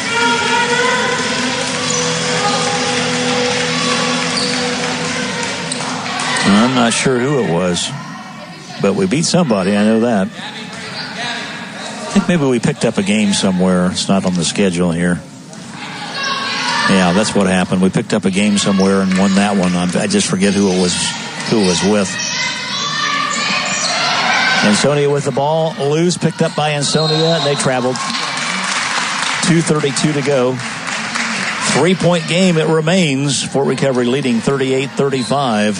I'm not sure who it was, but we beat somebody, I know that. I think maybe we picked up a game somewhere. It's not on the schedule here. Yeah, that's what happened. We picked up a game somewhere and won that one. I just forget who it was with. Ansonia with the ball loose, picked up by Ansonia, and they traveled. 2:32 to go. 3-point game it remains. Fort Recovery leading 38-35.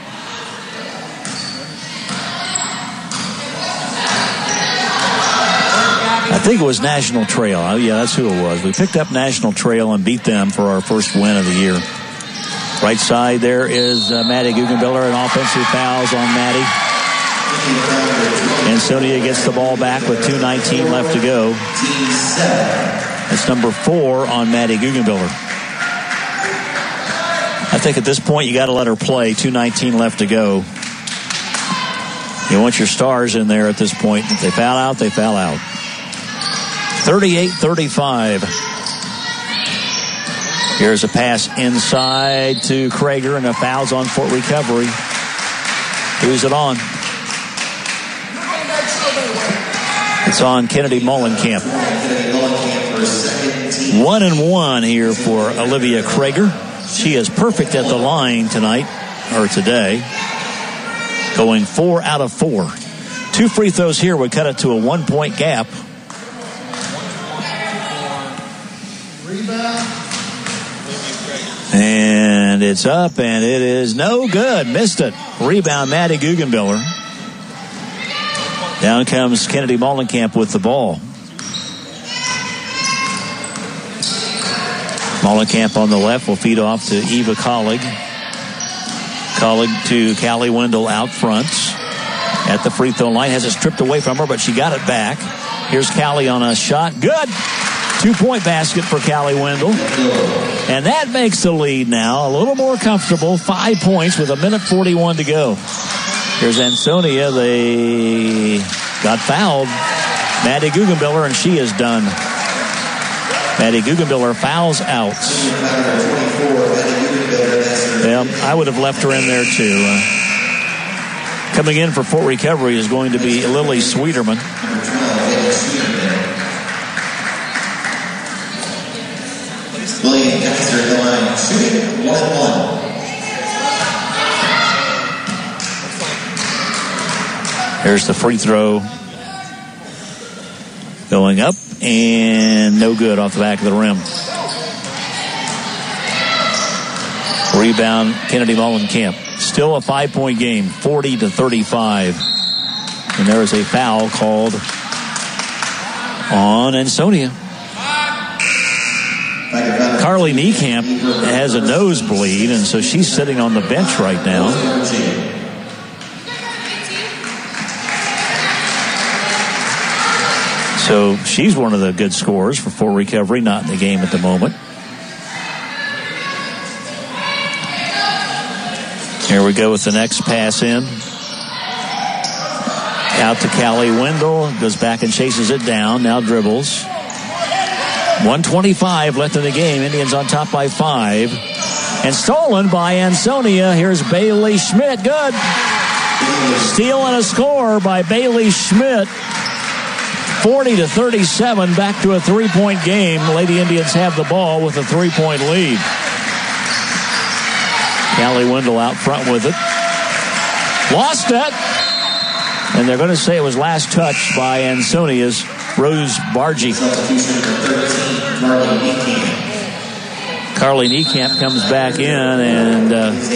I think it was National Trail. Oh, yeah, that's who it was. We picked up National Trail and beat them for our first win of the year. Right side there is Maddie Guggenbiller, and offensive fouls on Maddie. Ansonia gets the ball back with 2:19 left to go. That's number 4 on Maddie Guggenbiller. I think at this point you got to let her play. 2:19 left to go. You want your stars in there at this point. If they foul out, they foul out. 38-35. Here's a pass inside to Krager, and a foul's on Fort Recovery. Who's it on? It's on Kennedy Mollenkamp. 1-1 here for Olivia Krager. She is perfect at the line tonight, or today. Going 4 out of 4. 2 free throws here would cut it to a 1-point gap. And it's up, and it is no good. Missed it. Rebound, Maddie Guggenbiller. Down comes Kennedy Mollenkamp with the ball. Mollenkamp on the left will feed off to Eva Collig. Collig to Callie Wendell out front. At the free throw line. Has it stripped away from her, but she got it back. Here's Callie on a shot. Good! 2-point basket for Callie Wendell. And that makes the lead now a little more comfortable. 5 points with 1:41 to go. Here's Ansonia. They got fouled. Maddie Guggenbiller, and she is done. Maddie Guggenbiller fouls out. Well, I would have left her in there too. Coming in for Fort Recovery is going to be Lily Sweeterman. William Kaiser at the line, shooting 1-1. There's the free throw going up, and no good off the back of the rim. Rebound, Kennedy Mollenkamp. Still a 5-point game, 40-35. And there is a foul called on Ansonia. Carly Niekamp has a nosebleed, and so she's sitting on the bench right now. So she's one of the good scorers for Fort Recovery, not in the game at the moment. Here we go with the next pass in. Out to Callie Wendell. Goes back and chases it down. Now dribbles. 1:25 left in the game. Indians on top by 5. And stolen by Ansonia. Here's Bailey Schmidt. Good. Steal and a score by Bailey Schmidt. 40-37. Back to a 3-point game. Lady Indians have the ball with a 3-point lead. Callie Wendell out front with it. Lost it. And they're going to say it was last touch by Ansonia's Rose Bargy. Carly Niekamp comes back in, and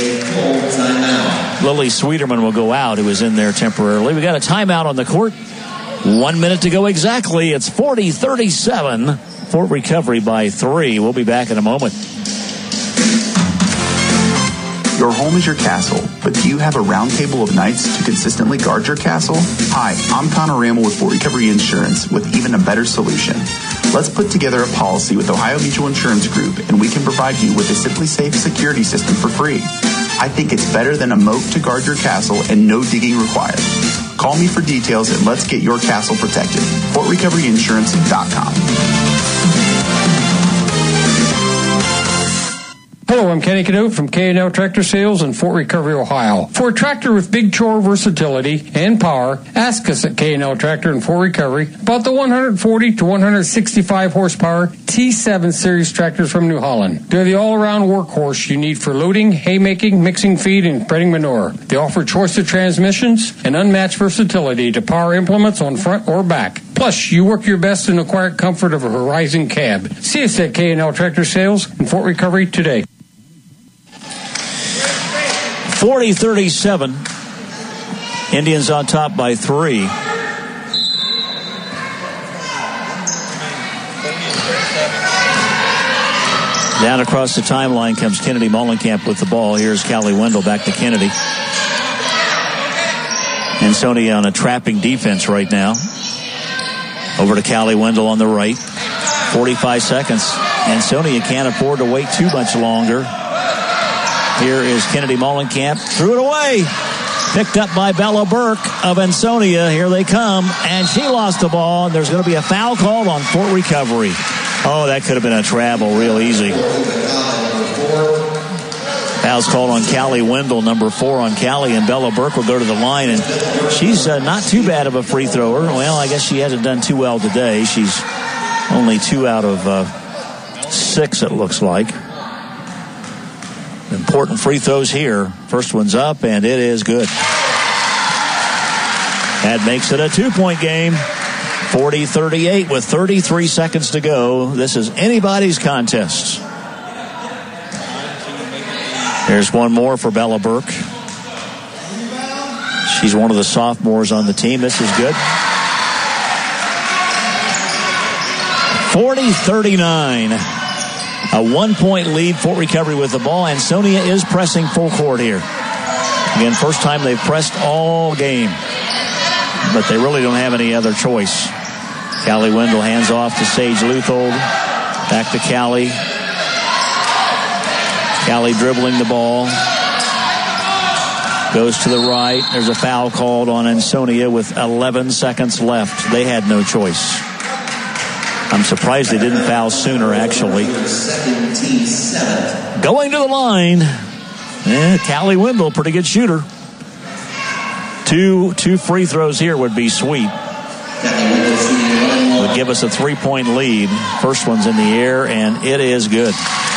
Lily Sweeterman will go out, who was in there temporarily. We got a timeout on the court. 1 minute to go exactly. It's 40-37. Fort Recovery by 3. We'll be back in a moment. Your home is your castle, but do you have a round table of knights to consistently guard your castle? Hi, I'm Connor Rammel with Fort Recovery Insurance with even a better solution. Let's put together a policy with Ohio Mutual Insurance Group, and we can provide you with a Simply Safe security system for free. I think it's better than a moat to guard your castle and no digging required. Call me for details and let's get your castle protected. FortRecoveryInsurance.com. Hello, I'm Kenny Cadote from K&L Tractor Sales in Fort Recovery, Ohio. For a tractor with big chore versatility and power, ask us at K&L Tractor in Fort Recovery about the 140 to 165 horsepower T7 series tractors from New Holland. They're the all-around workhorse you need for loading, haymaking, mixing feed, and spreading manure. They offer choice of transmissions and unmatched versatility to power implements on front or back. Plus, you work your best in the quiet comfort of a Horizon cab. See us at K&L Tractor Sales in Fort Recovery today. 40-37. Indians on top by 3. Down across the timeline comes Kennedy Mollenkamp with the ball. Here's Callie Wendell back to Kennedy. Ansonia on a trapping defense right now. Over to Callie Wendell on the right. 45 seconds. Ansonia can't afford to wait too much longer. Here is Kennedy Mollenkamp. Threw it away. Picked up by Bella Burke of Ansonia. Here they come. And she lost the ball. And there's going to be a foul called on Fort Recovery. Oh, that could have been a travel real easy. Foul's called on Callie Wendell, number 4 on Callie, and Bella Burke will go to the line. And she's not too bad of a free thrower. Well, I guess she hasn't done too well today. She's only 2 out of 6, it looks like. Important free throws here. First one's up, and it is good. That makes it a 2-point game. 40-38 with 33 seconds to go. This is anybody's contest. There's one more for Bella Burke. She's one of the sophomores on the team. This is good. 40-39. A 1-point lead. Fort Recovery with the ball. Ansonia is pressing full court here. Again, first time they've pressed all game. But they really don't have any other choice. Callie Wendell hands off to Sage Luthold. Back to Callie. Callie dribbling the ball. Goes to the right. There's a foul called on Ansonia with 11 seconds left. They had no choice. I'm surprised they didn't foul sooner, actually. Going to the line. Callie Wendell, pretty good shooter. Two free throws here would be sweet. Would give us a 3-point lead. First one's in the air, and it is good.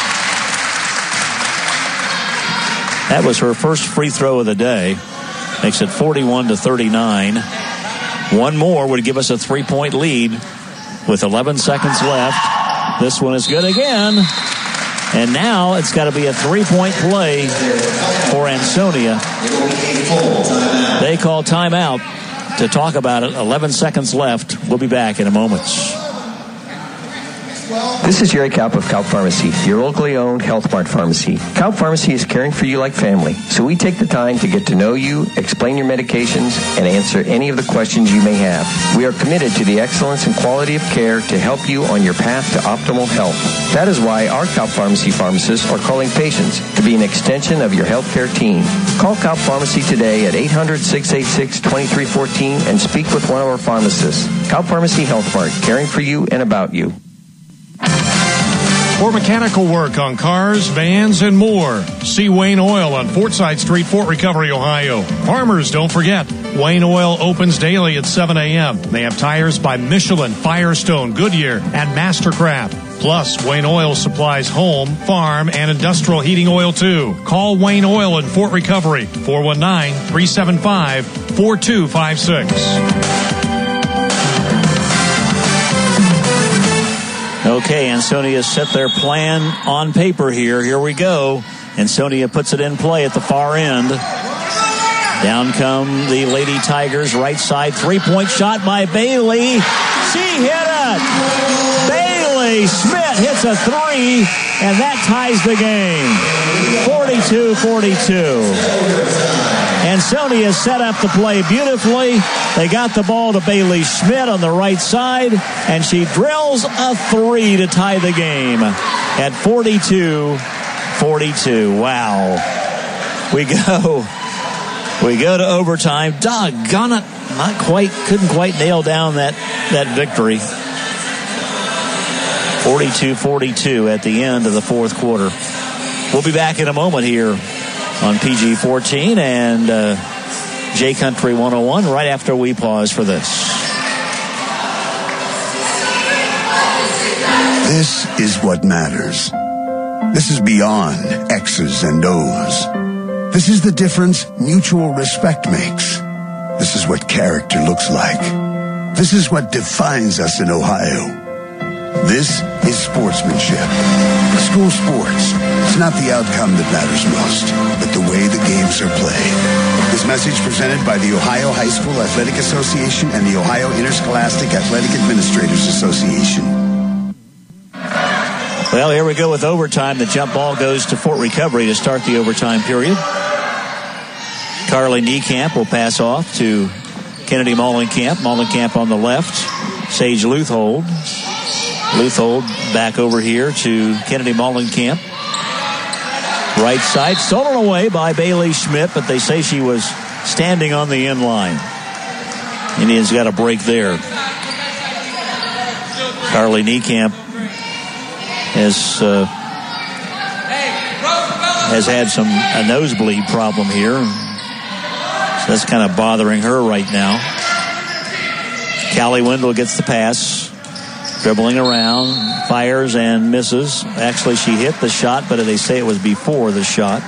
That was her first free throw of the day. Makes it 41-39. One more would give us a 3-point lead with 11 seconds left. This one is good again. And now it's got to be a 3-point play for Ansonia. They call timeout to talk about it. 11 seconds left. We'll be back in a moment. This is Jerry Kaup of Kaup Pharmacy, your locally owned Health Mart pharmacy. Kaup Pharmacy is caring for you like family, so we take the time to get to know you, explain your medications, and answer any of the questions you may have. We are committed to the excellence and quality of care to help you on your path to optimal health. That is why our Kaup Pharmacy pharmacists are calling patients to be an extension of your healthcare team. Call Kaup Pharmacy today at 800-686-2314 and speak with one of our pharmacists. Kaup Pharmacy Health Mart, caring for you and about you. For mechanical work on cars, vans, and more, see Wayne Oil on Fortside Street, Fort Recovery, Ohio. Farmers, don't forget, Wayne Oil opens daily at 7 a.m. They have tires by Michelin, Firestone, Goodyear, and Mastercraft. Plus, Wayne Oil supplies home, farm, and industrial heating oil, too. Call Wayne Oil in Fort Recovery, 419-375-4256. Okay, Ansonia set their plan on paper here. Here we go. Ansonia puts it in play at the far end. Down come the Lady Tigers, right side. 3-point shot by Bailey. She hit it. Bailey Schmidt hits a 3, and that ties the game. 42-42. Ansonia set up the play beautifully. They got the ball to Bailey Schmidt on the right side, and she drills a 3 to tie the game at 42-42. Wow. We go to overtime. Doggone it. Couldn't quite nail down that victory. 42-42 at the end of the fourth quarter. We'll be back in a moment here on PG-14 and J Country 101 right after we pause for this. This is what matters. This is beyond X's and O's. This is the difference mutual respect makes. This is what character looks like. This is what defines us in Ohio. This is sportsmanship. School sports. It's not the outcome that matters most, but the way the games are played. This message presented by the Ohio High School Athletic Association and the Ohio Interscholastic Athletic Administrators Association. Well, here we go with overtime. The jump ball goes to Fort Recovery to start the overtime period. Carly Niekamp will pass off to Kennedy Mollenkamp. Mollenkamp on the left. Sage Leuthold. Leuthold back over here to Kennedy Mollenkamp. Right side, stolen away by Bailey Schmidt, but they say she was standing on the end line. Indians got a break there. Carly Niekamp has had a nosebleed problem here. So that's kind of bothering her right now. Callie Wendell gets the pass. Dribbling around, fires and misses. Actually, she hit the shot, but they say it was before the shot.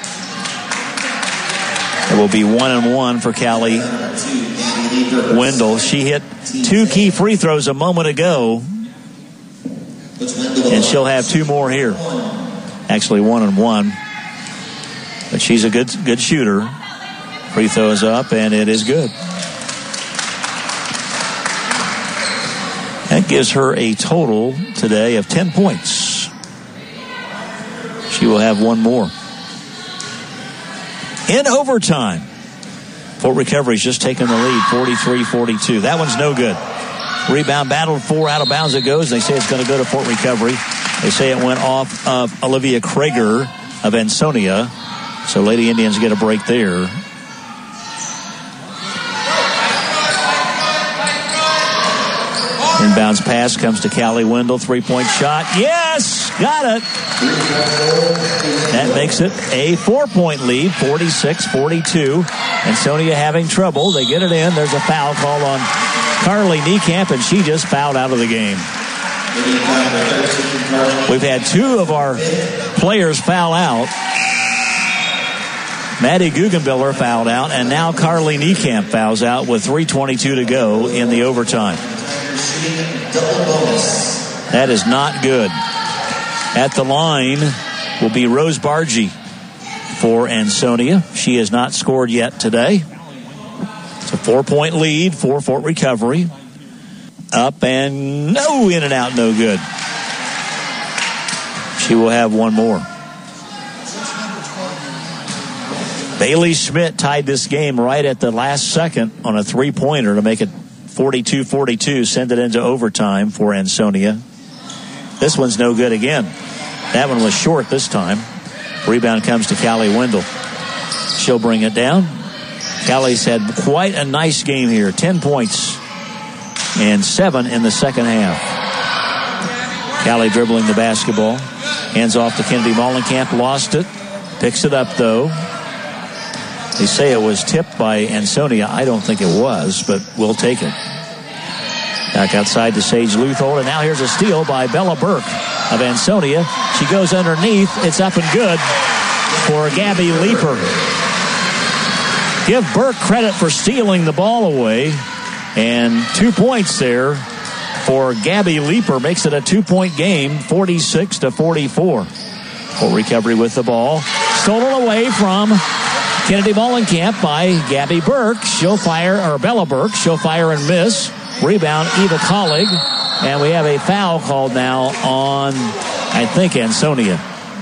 It will be 1-1 for Callie Wendell. She hit 2 key free throws a moment ago, and she'll have 2 more here. Actually, 1-1. But she's a good shooter. Free throw is up, and it is good. That gives her a total today of 10 points. She will have 1 more. In overtime, Fort Recovery's just taken the lead, 43-42. That one's no good. Rebound battled for, out of bounds it goes. They say it's going to go to Fort Recovery. They say it went off of Olivia Krager of Ansonia. So Lady Indians get a break there. Inbounds pass comes to Callie Wendell. 3-point shot. Yes! Got it! That makes it a 4-point lead, 46-42. Ansonia having trouble. They get it in. There's a foul call on Carly Niekamp, and she just fouled out of the game. We've had 2 of our players foul out. Maddie Guggenbiller fouled out, and now Carly Niekamp fouls out with 3:22 to go in the overtime. That is not good. At the line will be Rose Bargy for Ansonia. She has not scored yet today. It's a 4-point lead for Fort Recovery. Up and no, in and out, no good. She will have 1 more. Bailey Schmidt tied this game right at the last second on a 3-pointer to make it 42-42, send it into overtime for Ansonia. This one's no good again. That one was short this time. Rebound comes to Callie Wendell. She'll bring it down. Callie's had quite a nice game here. 10 points and 7 in the second half. Callie dribbling the basketball. Hands off to Kennedy Mollenkamp. Lost it. Picks it up, though. They say it was tipped by Ansonia. I don't think it was, but we'll take it. Back outside to Sage Leuthold, and now here's a steal by Bella Burke of Ansonia. She goes underneath. It's up and good for Gabby Leeper. Give Burke credit for stealing the ball away, and 2 points there for Gabby Leeper makes it a 2-point game, 46-44. Fort Recovery with the ball. Stolen away from Kennedy Mollenkamp by Gabby Burke. She'll fire, or Bella Burke. She'll fire and miss. Rebound, Eva Collig. And we have a foul called now on, I think, Ansonia.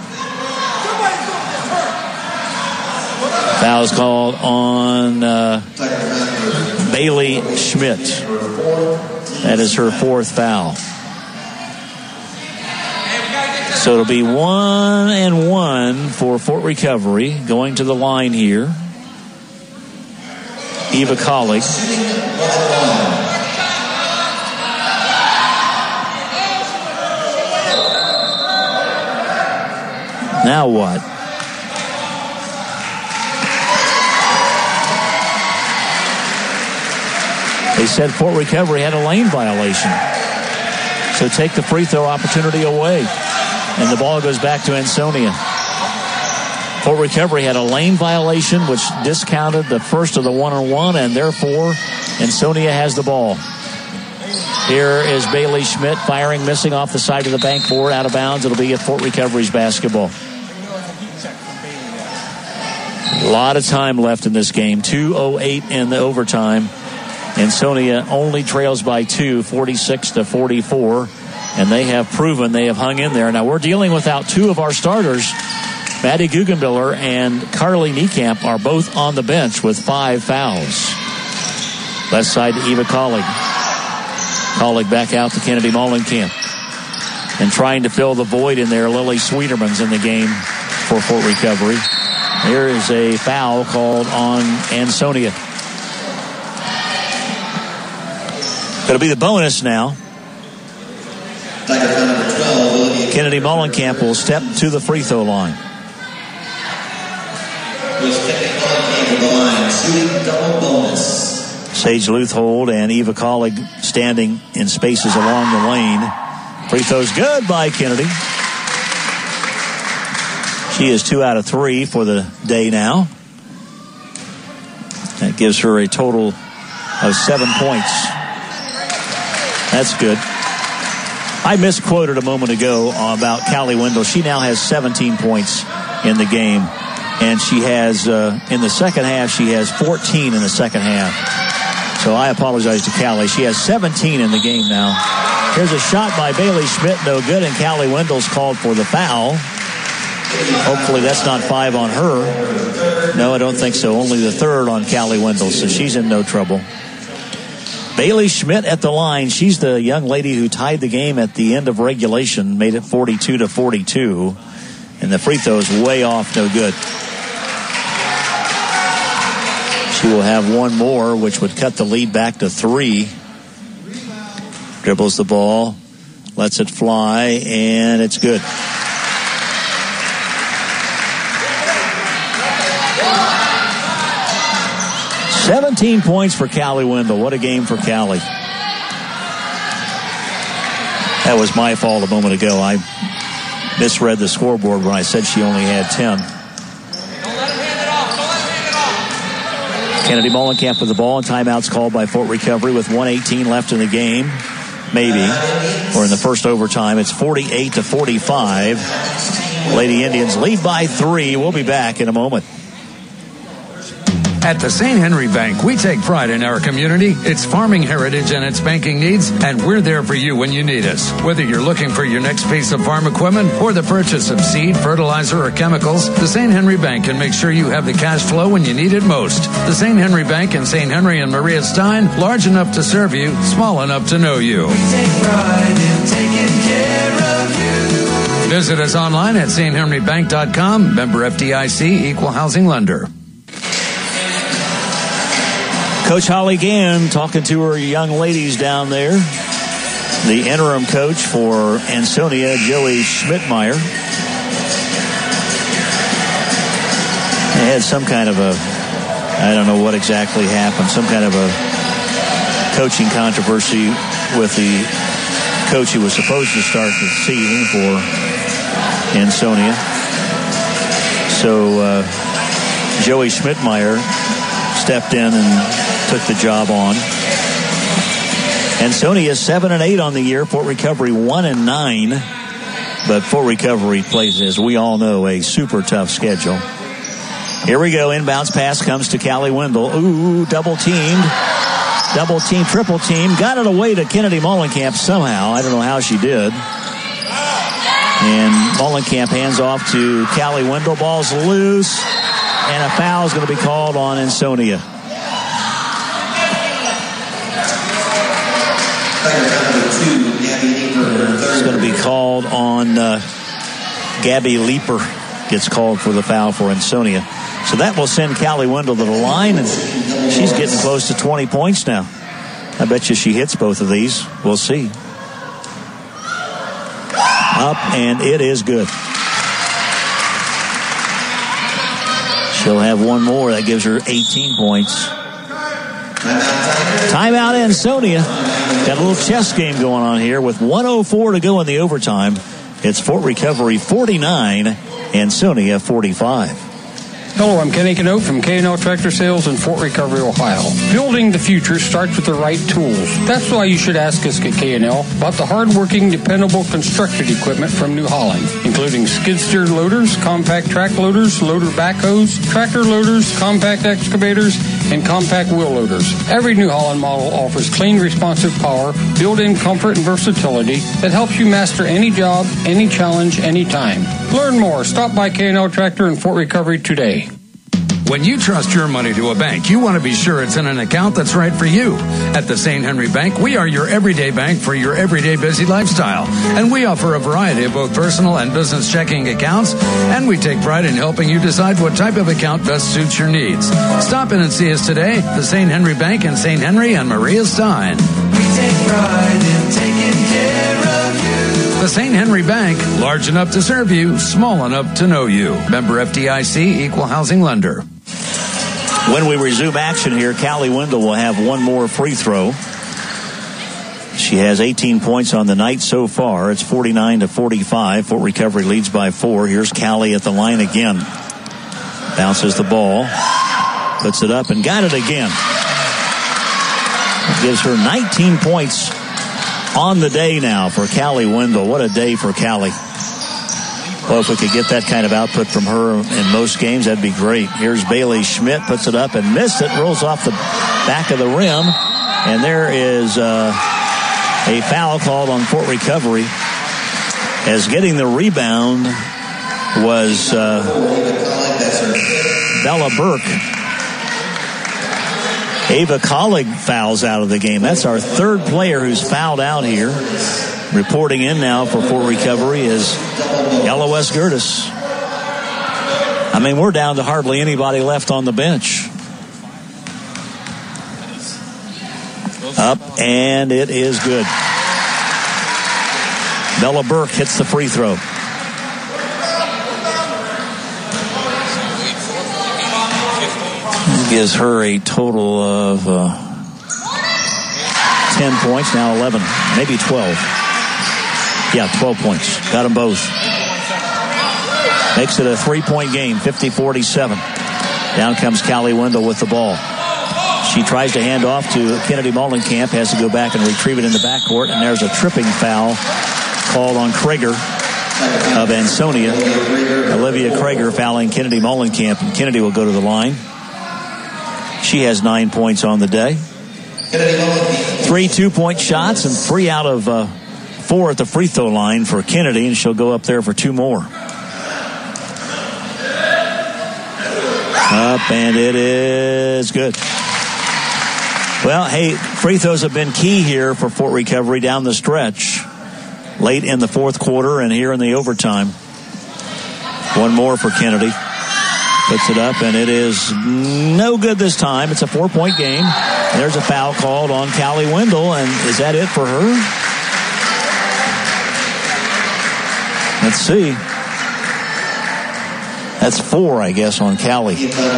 Foul's called on Bailey Schmidt. That is her 4th foul. So it'll be 1-1 for Fort Recovery. Going to the line here, Eva Collig. Now what? They said Fort Recovery had a lane violation. So take the free throw opportunity away. And the ball goes back to Ansonia. Fort Recovery had a lane violation, which discounted the first of the one-on-one, and therefore Ansonia has the ball. Here is Bailey Schmidt firing, missing off the side of the bank board, out of bounds. It'll be at Fort Recovery's basketball. A lot of time left in this game. 2:08 in the overtime. Ansonia only trails by 2, 46-44. And they have proven they have hung in there. Now we're dealing without two of our starters. Maddie Guggenbiller and Carly Niekamp are both on the bench with 5 fouls. Left side to Eva Collig. Collig back out to Kennedy Mollenkamp. And trying to fill the void in there, Lily Sweeterman's in the game for Fort Recovery. There is a foul called on Ansonia. It'll be the bonus now. Kennedy Mollenkamp will step to the free throw line. Sage Luthold and Eva Collig standing in spaces along the lane. Free throw's good by Kennedy. She is 2 out of 3 for the day now. That gives her a total of 7 points. That's good. I misquoted a moment ago about Callie Wendell. She now has 17 points in the game. And she has, in the second half, she has 14 in the second half. So I apologize to Callie. She has 17 in the game now. Here's a shot by Bailey Schmidt, no good, and Callie Wendell's called for the foul. Hopefully that's not 5 on her. No, I don't think so. Only the 3rd on Callie Wendell, so she's in no trouble. Bailey Schmidt at the line. She's the young lady who tied the game at the end of regulation, made it 42-42. And the free throw is way off, no good. She will have one more, which would cut the lead back to 3. Dribbles the ball, lets it fly, and it's good. $17 points for Callie Wendell. What a game for Callie. That was my fault a moment ago. I misread the scoreboard when I said she only had 10. Kennedy Mollenkamp with the ball, and timeouts called by Fort Recovery with 1:18 left in the game. Maybe. Or in the first overtime. It's 48-45. Lady Indians lead by 3. We'll be back in a moment. At the St. Henry Bank, we take pride in our community, its farming heritage, and its banking needs, and we're there for you when you need us. Whether you're looking for your next piece of farm equipment or the purchase of seed, fertilizer, or chemicals, the St. Henry Bank can make sure you have the cash flow when you need it most. The St. Henry Bank in St. Henry and Maria Stein, large enough to serve you, small enough to know you. We take pride in taking care of you. Visit us online at sthenrybank.com, member FDIC, equal housing lender. Coach Holly Gann talking to her young ladies down there. The interim coach for Ansonia, Joey Schmidtmeyer. They had some kind of a, I don't know what exactly happened, some kind of a coaching controversy with the coach who was supposed to start the season for Ansonia. So Joey Schmidtmeyer stepped in and took the job on. Ansonia 7-8 on the year. Fort Recovery 1-9. But Fort Recovery plays, as we all know, a super tough schedule. Here we go. Inbounds pass comes to Callie Wendell. Ooh, double team, triple team. Got it away to Kennedy Mollenkamp somehow. I don't know how she did. And Mollenkamp hands off to Callie Wendell. Ball's loose. And a foul is going to be called on Ansonia. It's going to be called on Gabby Leeper. Gets called for the foul for Ansonia. So that will send Callie Wendell to the line, and she's getting close to 20 points now. I bet you she hits both of these. We'll see. Up, and it is good. She'll have one more. That gives her 18 points. Timeout, Ansonia. Got a little chess game going on here with 1:04 to go in the overtime. It's Fort Recovery 49, Ansonia 45. Hello, I'm Kenny Canoe from K&L Tractor Sales in Fort Recovery, Ohio. Building the future starts with the right tools. That's why you should ask us at K&L about the hard-working, dependable construction equipment from New Holland, including skid-steer loaders, compact track loaders, loader backhoes, tractor loaders, compact excavators, and compact wheel loaders. Every New Holland model offers clean, responsive power, built-in comfort and versatility that helps you master any job, any challenge, anytime. Learn more. Stop by K&L Tractor in Fort Recovery today. When you trust your money to a bank, you want to be sure it's in an account that's right for you. At the St. Henry Bank, we are your everyday bank for your everyday busy lifestyle. And we offer a variety of both personal and business checking accounts. And we take pride in helping you decide what type of account best suits your needs. Stop in and see us today. The St. Henry Bank in St. Henry and Maria Stein. We take pride in taking care of you. The St. Henry Bank, large enough to serve you, small enough to know you. Member FDIC, Equal Housing Lender. When we resume action here, Callie Wendell will have one more free throw. She has 18 points on the night so far. It's 49-45. Fort Recovery leads by 4. Here's Callie at the line again. Bounces the ball. Puts it up and got it again. Gives her 19 points on the day now for Callie Wendell. What a day for Callie. Well, if we could get that kind of output from her in most games, that'd be great. Here's Bailey Schmidt, puts it up and missed it, rolls off the back of the rim. And there is a foul called on Fort Recovery, as getting the rebound was Bella Burke. Ava Collig fouls out of the game. That's our third player who's fouled out here. Reporting in now for Fort Recovery is LOS Gertis. I mean, we're down to hardly anybody left on the bench. Up, and it is good. Bella Burke hits the free throw. Gives her a total of 10 points, now 11, maybe 12. Yeah, 12 points. Got them both. Makes it a 3-point game, 50-47. Down comes Callie Wendell with the ball. She tries to hand off to Kennedy Mollenkamp, has to go back and retrieve it in the backcourt, and there's a tripping foul called on Krager of Ansonia. Olivia Krager fouling Kennedy Mollenkamp, and Kennedy will go to the line. She has 9 points on the day. 3 2-point shots and 3 out of 4 at the free throw line for Kennedy, and she'll go up there for 2 more. Up, and it is good. Well, hey, free throws have been key here for Fort Recovery down the stretch. Late in the fourth quarter and here in the overtime. One more for Kennedy. Puts it up, and it is no good this time. It's a 4-point game. There's a foul called on Callie Wendell, and is that it for her? Let's see. That's 4, I guess, on Callie.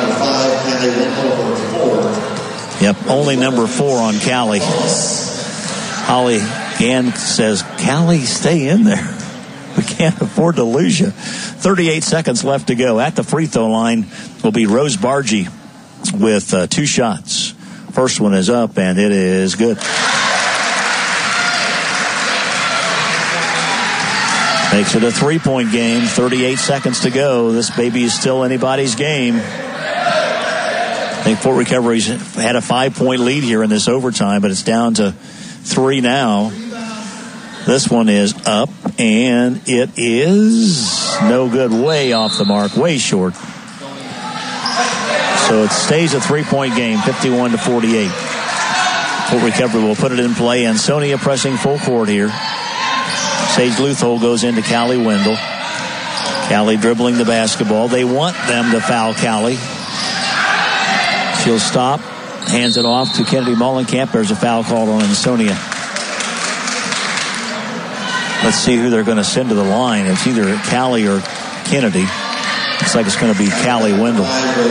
Yep, only number 4 on Callie. Holly Gann says, Callie, stay in there. We can't afford to lose you. 38 seconds left to go. At the free throw line will be Rose Bargy with 2 shots. First one is up, and it is good. Makes it a 3-point game. 38 seconds to go. This baby is still anybody's game. I think Fort Recovery's had a 5-point lead here in this overtime, but it's down to 3 now. This one is up, and it is no good. Way off the mark. Way short. So it stays a 3-point game, 51-48. Fort Recovery will put it in play. Ansonia pressing full court here. Sage Luthold goes into Callie Wendell. Callie dribbling the basketball. They want them to foul Callie. She'll stop. Hands it off to Kennedy Mollenkamp. There's a foul called on Ansonia. Let's see who they're going to send to the line. It's either Callie or Kennedy. Looks like it's going to be Callie Wendell.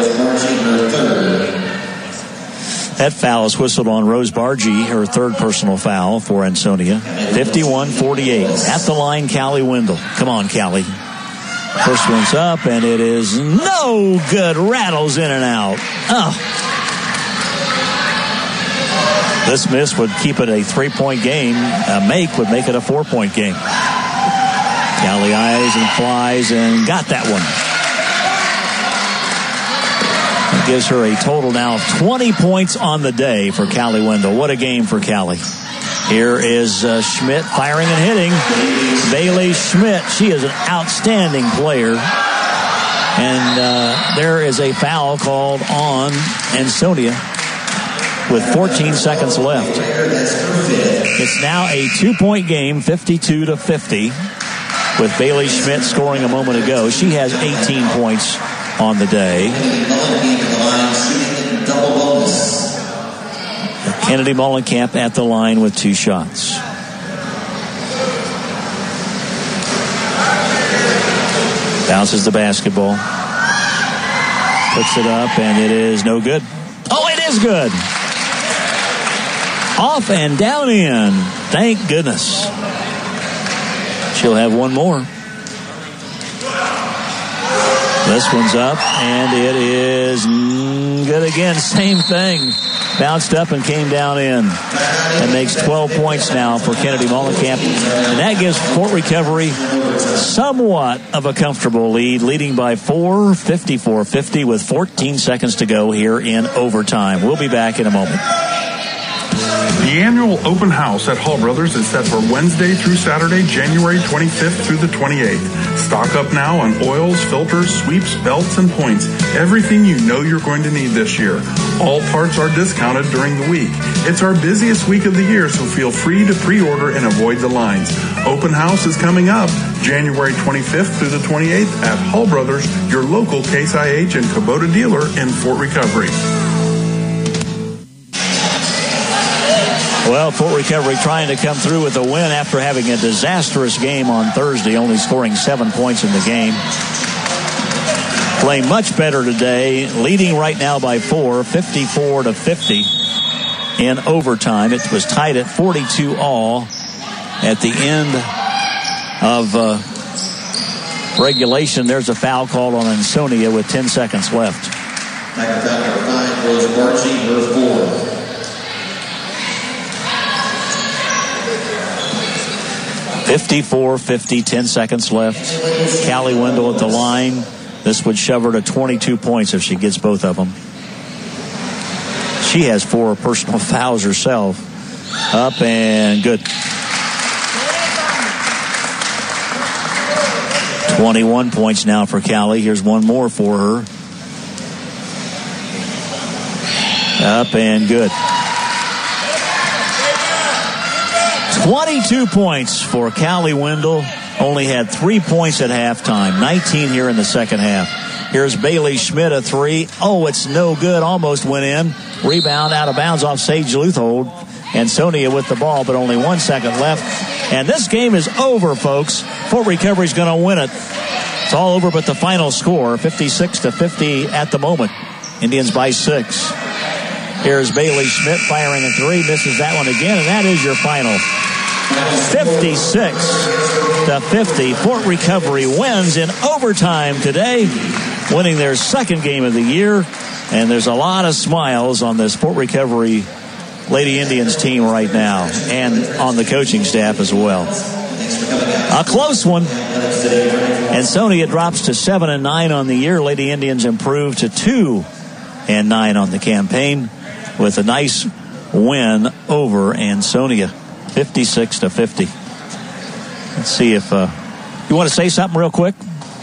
That foul is whistled on Rose Bargy, her third personal foul for Ansonia. 51-48. At the line, Callie Wendell. Come on, Callie. First one's up, and it is no good. Rattles in and out. Oh. This miss would keep it a 3-point game. A make would make it a 4-point game. Callie eyes and flies and got that one. That gives her a total now of 20 points on the day for Callie Wendell. What a game for Callie. Here is Schmidt firing and hitting. Bailey Schmidt, she is an outstanding player. And there is a foul called on Ansonia with 14 seconds left. It's now a 2-point game, 52-50, with Bailey Schmidt scoring a moment ago. She has 18 points on the day. Kennedy Mullenkamp at the line with 2 shots. Bounces the basketball. Puts it up, and it is no good. Oh, it is good. Off and down in. Thank goodness. She'll have one more. This one's up, and it is good again. Same thing. Bounced up and came down in. That makes 12 points now for Kennedy Mullenkamp. And that gives Fort Recovery somewhat of a comfortable lead, leading by 4, 54-50, with 14 seconds to go here in overtime. We'll be back in a moment. The annual open house at Hall Brothers is set for Wednesday through Saturday, January 25th through the 28th. Stock up now on oils, filters, sweeps, belts, and points. Everything you know you're going to need this year. All parts are discounted during the week. It's our busiest week of the year, so feel free to pre-order and avoid the lines. Open house is coming up January 25th through the 28th at Hall Brothers, your local Case IH and Kubota dealer in Fort Recovery. Well, Fort Recovery trying to come through with a win after having a disastrous game on Thursday, only scoring 7 points in the game. Playing much better today, leading right now by 4, 54-50 in overtime. It was tied at 42 all at the end of regulation. There's a foul called on Ansonia with 10 seconds left. 54-50, 10 seconds left. Callie Wendell at the line. This would shove her to 22 points if she gets both of them. She has 4 personal fouls herself. Up and good. 21 points now for Callie. Here's one more for her. Up and good. 22 points for Callie Wendell. Only had 3 points at halftime. 19 here in the second half. Here's Bailey Schmidt, a 3. Oh, it's no good. Almost went in. Rebound out of bounds off Sage Luthold. Ansonia with the ball, but only 1 second left. And this game is over, folks. Fort Recovery's going to win it. It's all over but the final score, 56-50 at the moment. Indians by 6. Here's Bailey Schmidt firing a 3. Misses that one again, and that is your final. 56-50. Fort Recovery wins in overtime today, winning their second game of the year. And there's a lot of smiles on this Fort Recovery Lady Indians team right now, and on the coaching staff as well. A close one. Ansonia drops to 7-9 on the year. Lady Indians improve to 2-9 on the campaign with a nice win over Ansonia, 56-50. Let's see if you want to say something real quick.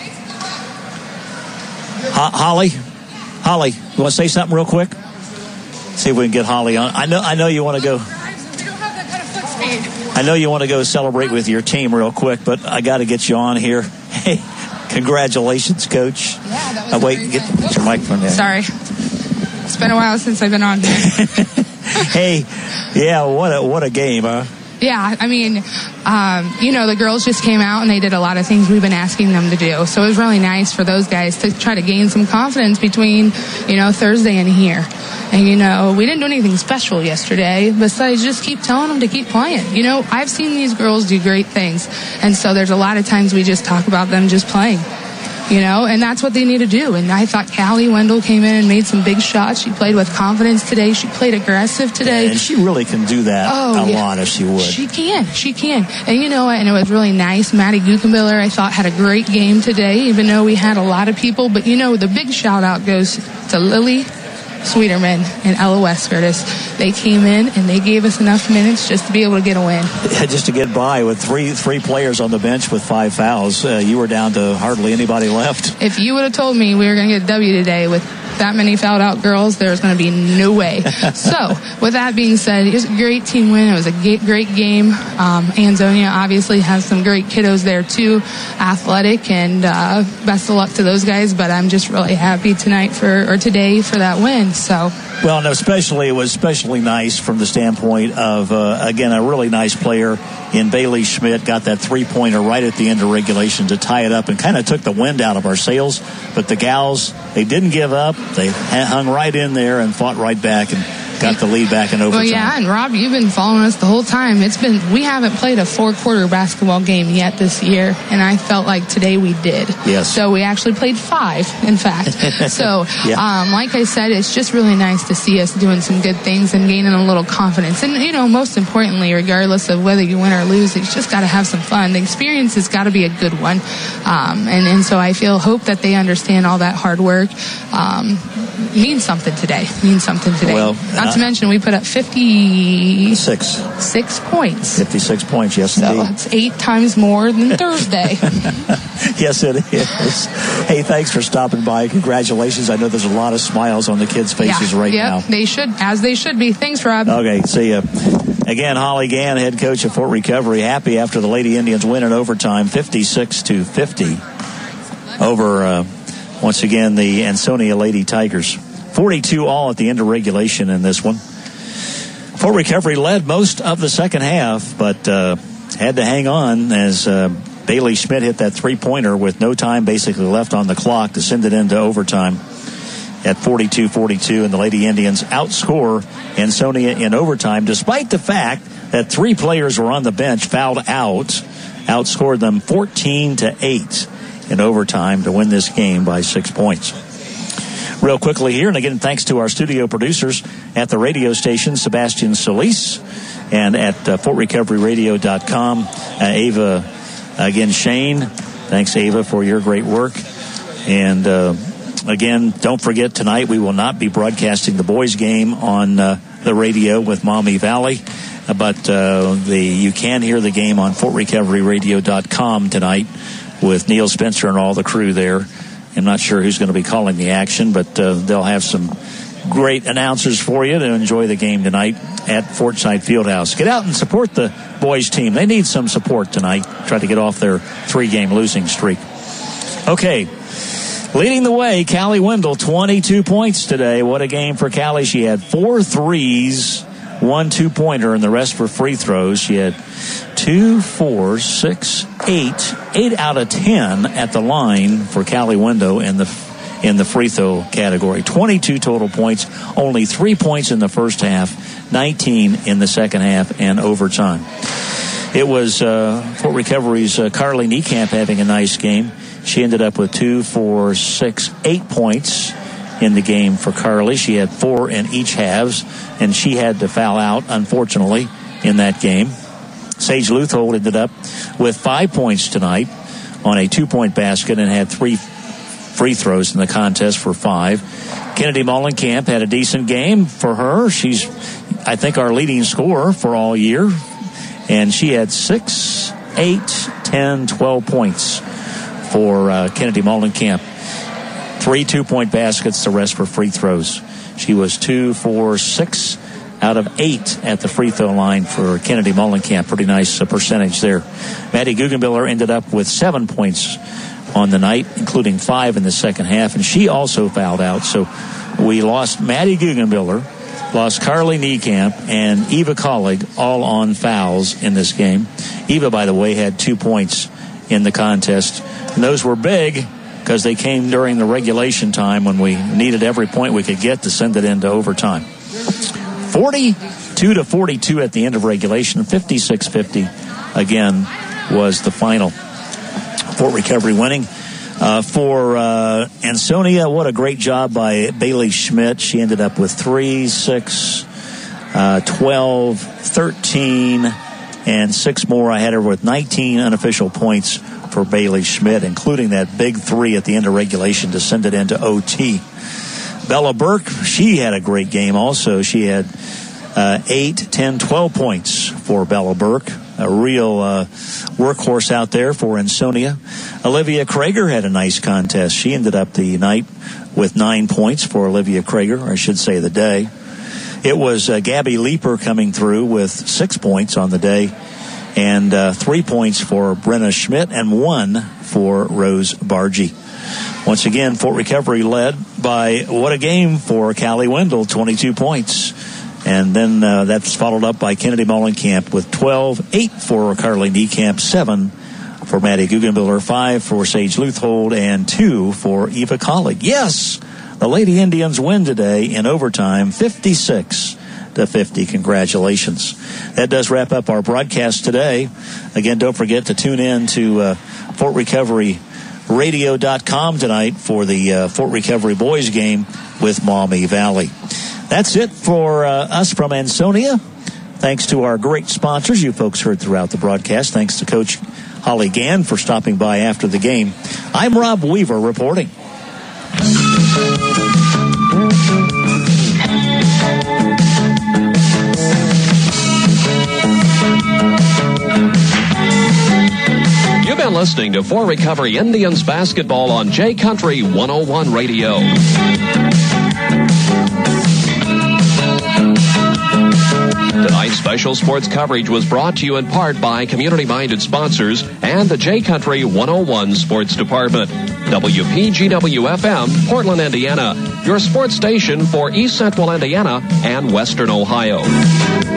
Holly, you want to say something real quick? See if we can get Holly on. I know you want to go. We don't have that kind of foot speed. I know you want to go celebrate with your team real quick, but I got to get you on here. Hey, congratulations, Coach. Yeah, that was wait, get your microphone there. Sorry. It's been a while since I've been on. Hey, yeah, what a game, huh? Yeah, I mean, the girls just came out and they did a lot of things we've been asking them to do. So it was really nice for those guys to try to gain some confidence between, Thursday and here. And, we didn't do anything special yesterday besides just keep telling them to keep playing. I've seen these girls do great things. And so there's a lot of times we just talk about them just playing. And that's what they need to do. And I thought Callie Wendell came in and made some big shots. She played with confidence today. She played aggressive today. Yeah, and she really can do that lot if she would. She can. And and it was really nice. Maddie Guggenbiller, I thought, had a great game today, even though we had a lot of people. But, the big shout out goes to Lily Sweeterman and Ella West Curtis. They came in and they gave us enough minutes just to be able to get a win. Just to get by with three players on the bench with 5 fouls. You were down to hardly anybody left. If you would have told me we were going to get a W today with that many fouled out girls, there's going to be no way. So, with that being said, it was a great team win. It was a great game. Ansonia obviously has some great kiddos there too, athletic, and best of luck to those guys. But I'm just really happy today for that win. So. Well, no, it was especially nice from the standpoint of, again, a really nice player in Bailey Schmidt, got that 3-pointer right at the end of regulation to tie it up and kind of took the wind out of our sails. But the gals, they didn't give up. They hung right in there and fought right back and got the lead back in overtime. Well, yeah, and Rob, you've been following us the whole time. We haven't played a 4-quarter basketball game yet this year, and I felt like today we did. Yes. So we actually played 5, in fact. So, yeah. Like I said, it's just really nice to see us doing some good things and gaining a little confidence. And, most importantly, regardless of whether you win or lose, you just got to have some fun. The experience has got to be a good one. And so I hope that they understand all that hard work means something today. Well, not to mention, we put up 56 points. 56 points, yes, so indeed. That's 8 times more than Thursday. Yes, it is. Hey, thanks for stopping by. Congratulations. I know there's a lot of smiles on the kids' faces now. Yep, they should be. Thanks, Rob. Okay, see ya. Again, Holly Gann, head coach of Fort Recovery, happy after the Lady Indians win in overtime, 56-50 over, once again, the Ansonia Lady Tigers. 42 all at the end of regulation in this one. Fort Recovery led most of the second half, but had to hang on as Bailey Schmidt hit that 3-pointer with no time basically left on the clock to send it into overtime at 42-42, and the Lady Indians outscore Ansonia in overtime, despite the fact that 3 players were on the bench, fouled out, outscored them 14-8 in overtime to win this game by 6 points. Real quickly here, and again, thanks to our studio producers at the radio station, Sebastian Solis, and at FortRecoveryRadio.com, Ava, again, Shane. Thanks, Ava, for your great work. And again, don't forget, tonight we will not be broadcasting the boys' game on the radio with Maumee Valley, but you can hear the game on FortRecoveryRadio.com tonight with Neil Spencer and all the crew there. I'm not sure who's going to be calling the action, but they'll have some great announcers for you to enjoy the game tonight at Fortside Fieldhouse. Get out and support the boys team. They need some support tonight. Try to get off their 3-game losing streak. Okay. Leading the way, Callie Wendell, 22 points today. What a game for Callie. She had 4 threes, 1 2-pointer, and the rest were free throws. She had 2, 4, 6, 8 out of 10 at the line for Callie Wendell in the free throw category. 22 total points, only 3 points in the first half, 19 in the second half, and overtime. It was Fort Recovery's Carly Niekamp having a nice game. She ended up with 2, 4, 6, 8 points in the game for Carly. She had 4 in each halves, and she had to foul out, unfortunately, in that game. Sage Luthold ended up with 5 points tonight on a 2-point basket and had 3 free throws in the contest for 5. Kennedy Mollenkamp had a decent game for her. She's, I think, our leading scorer for all year. And she had 6, 8, 10, 12 points for Kennedy Mollenkamp. 3 2-point baskets, the rest were free throws. She was 2, 4, 6 out of 8 at the free throw line for Kennedy Mollenkamp. Pretty nice percentage there. Maddie Guggenbiller ended up with 7 points on the night, including 5 in the second half, and she also fouled out. So we lost Maddie Guggenbiller lost Carly Niekamp and Eva Collig all on fouls in this game. Eva, by the way, had 2 points in the contest. And those were big because they came during the regulation time when we needed every point we could get to send it into overtime. 42-42 at the end of regulation. 56-50 again was the final. Fort Recovery winning. For Ansonia, what a great job by Bailey Schmidt. She ended up with 3, 6, 12, 13, and 6 more. I had her with 19 unofficial points for Bailey Schmidt, including that big 3 at the end of regulation to send it into OT. Bella Burke, she had a great game also. She had 8, 10, 12 points for Bella Burke. A real workhorse out there for Ansonia. Olivia Krager had a nice contest. She ended up the night with 9 points for Olivia Krager, or I should say the day. It was Gabby Leeper coming through with 6 points on the day, and 3 points for Brenna Schmidt and 1 for Rose Bargy. Once again, Fort Recovery led by what a game for Callie Wendell, 22 points. And then that's followed up by Kennedy Molenkamp with 12, 8 for Carly Niekamp, 7 for Maddie Guggenbiller, 5 for Sage Luthold, and 2 for Eva Collig. Yes, the Lady Indians win today in overtime, 56-50. Congratulations. That does wrap up our broadcast today. Again, don't forget to tune in to FortRecoveryRadio.com tonight for the Fort Recovery boys game with Maumee Valley. That's it for us from Ansonia. Thanks to our great sponsors you folks heard throughout the broadcast. Thanks to Coach Holly Gann for stopping by after the game. I'm Rob Weaver reporting. You've been listening to Fort Recovery Indians basketball on J Country 101 Radio. Tonight's special sports coverage was brought to you in part by community-minded sponsors and the J Country 101 Sports Department. WPGW-FM, Portland, Indiana, your sports station for East Central Indiana and Western Ohio.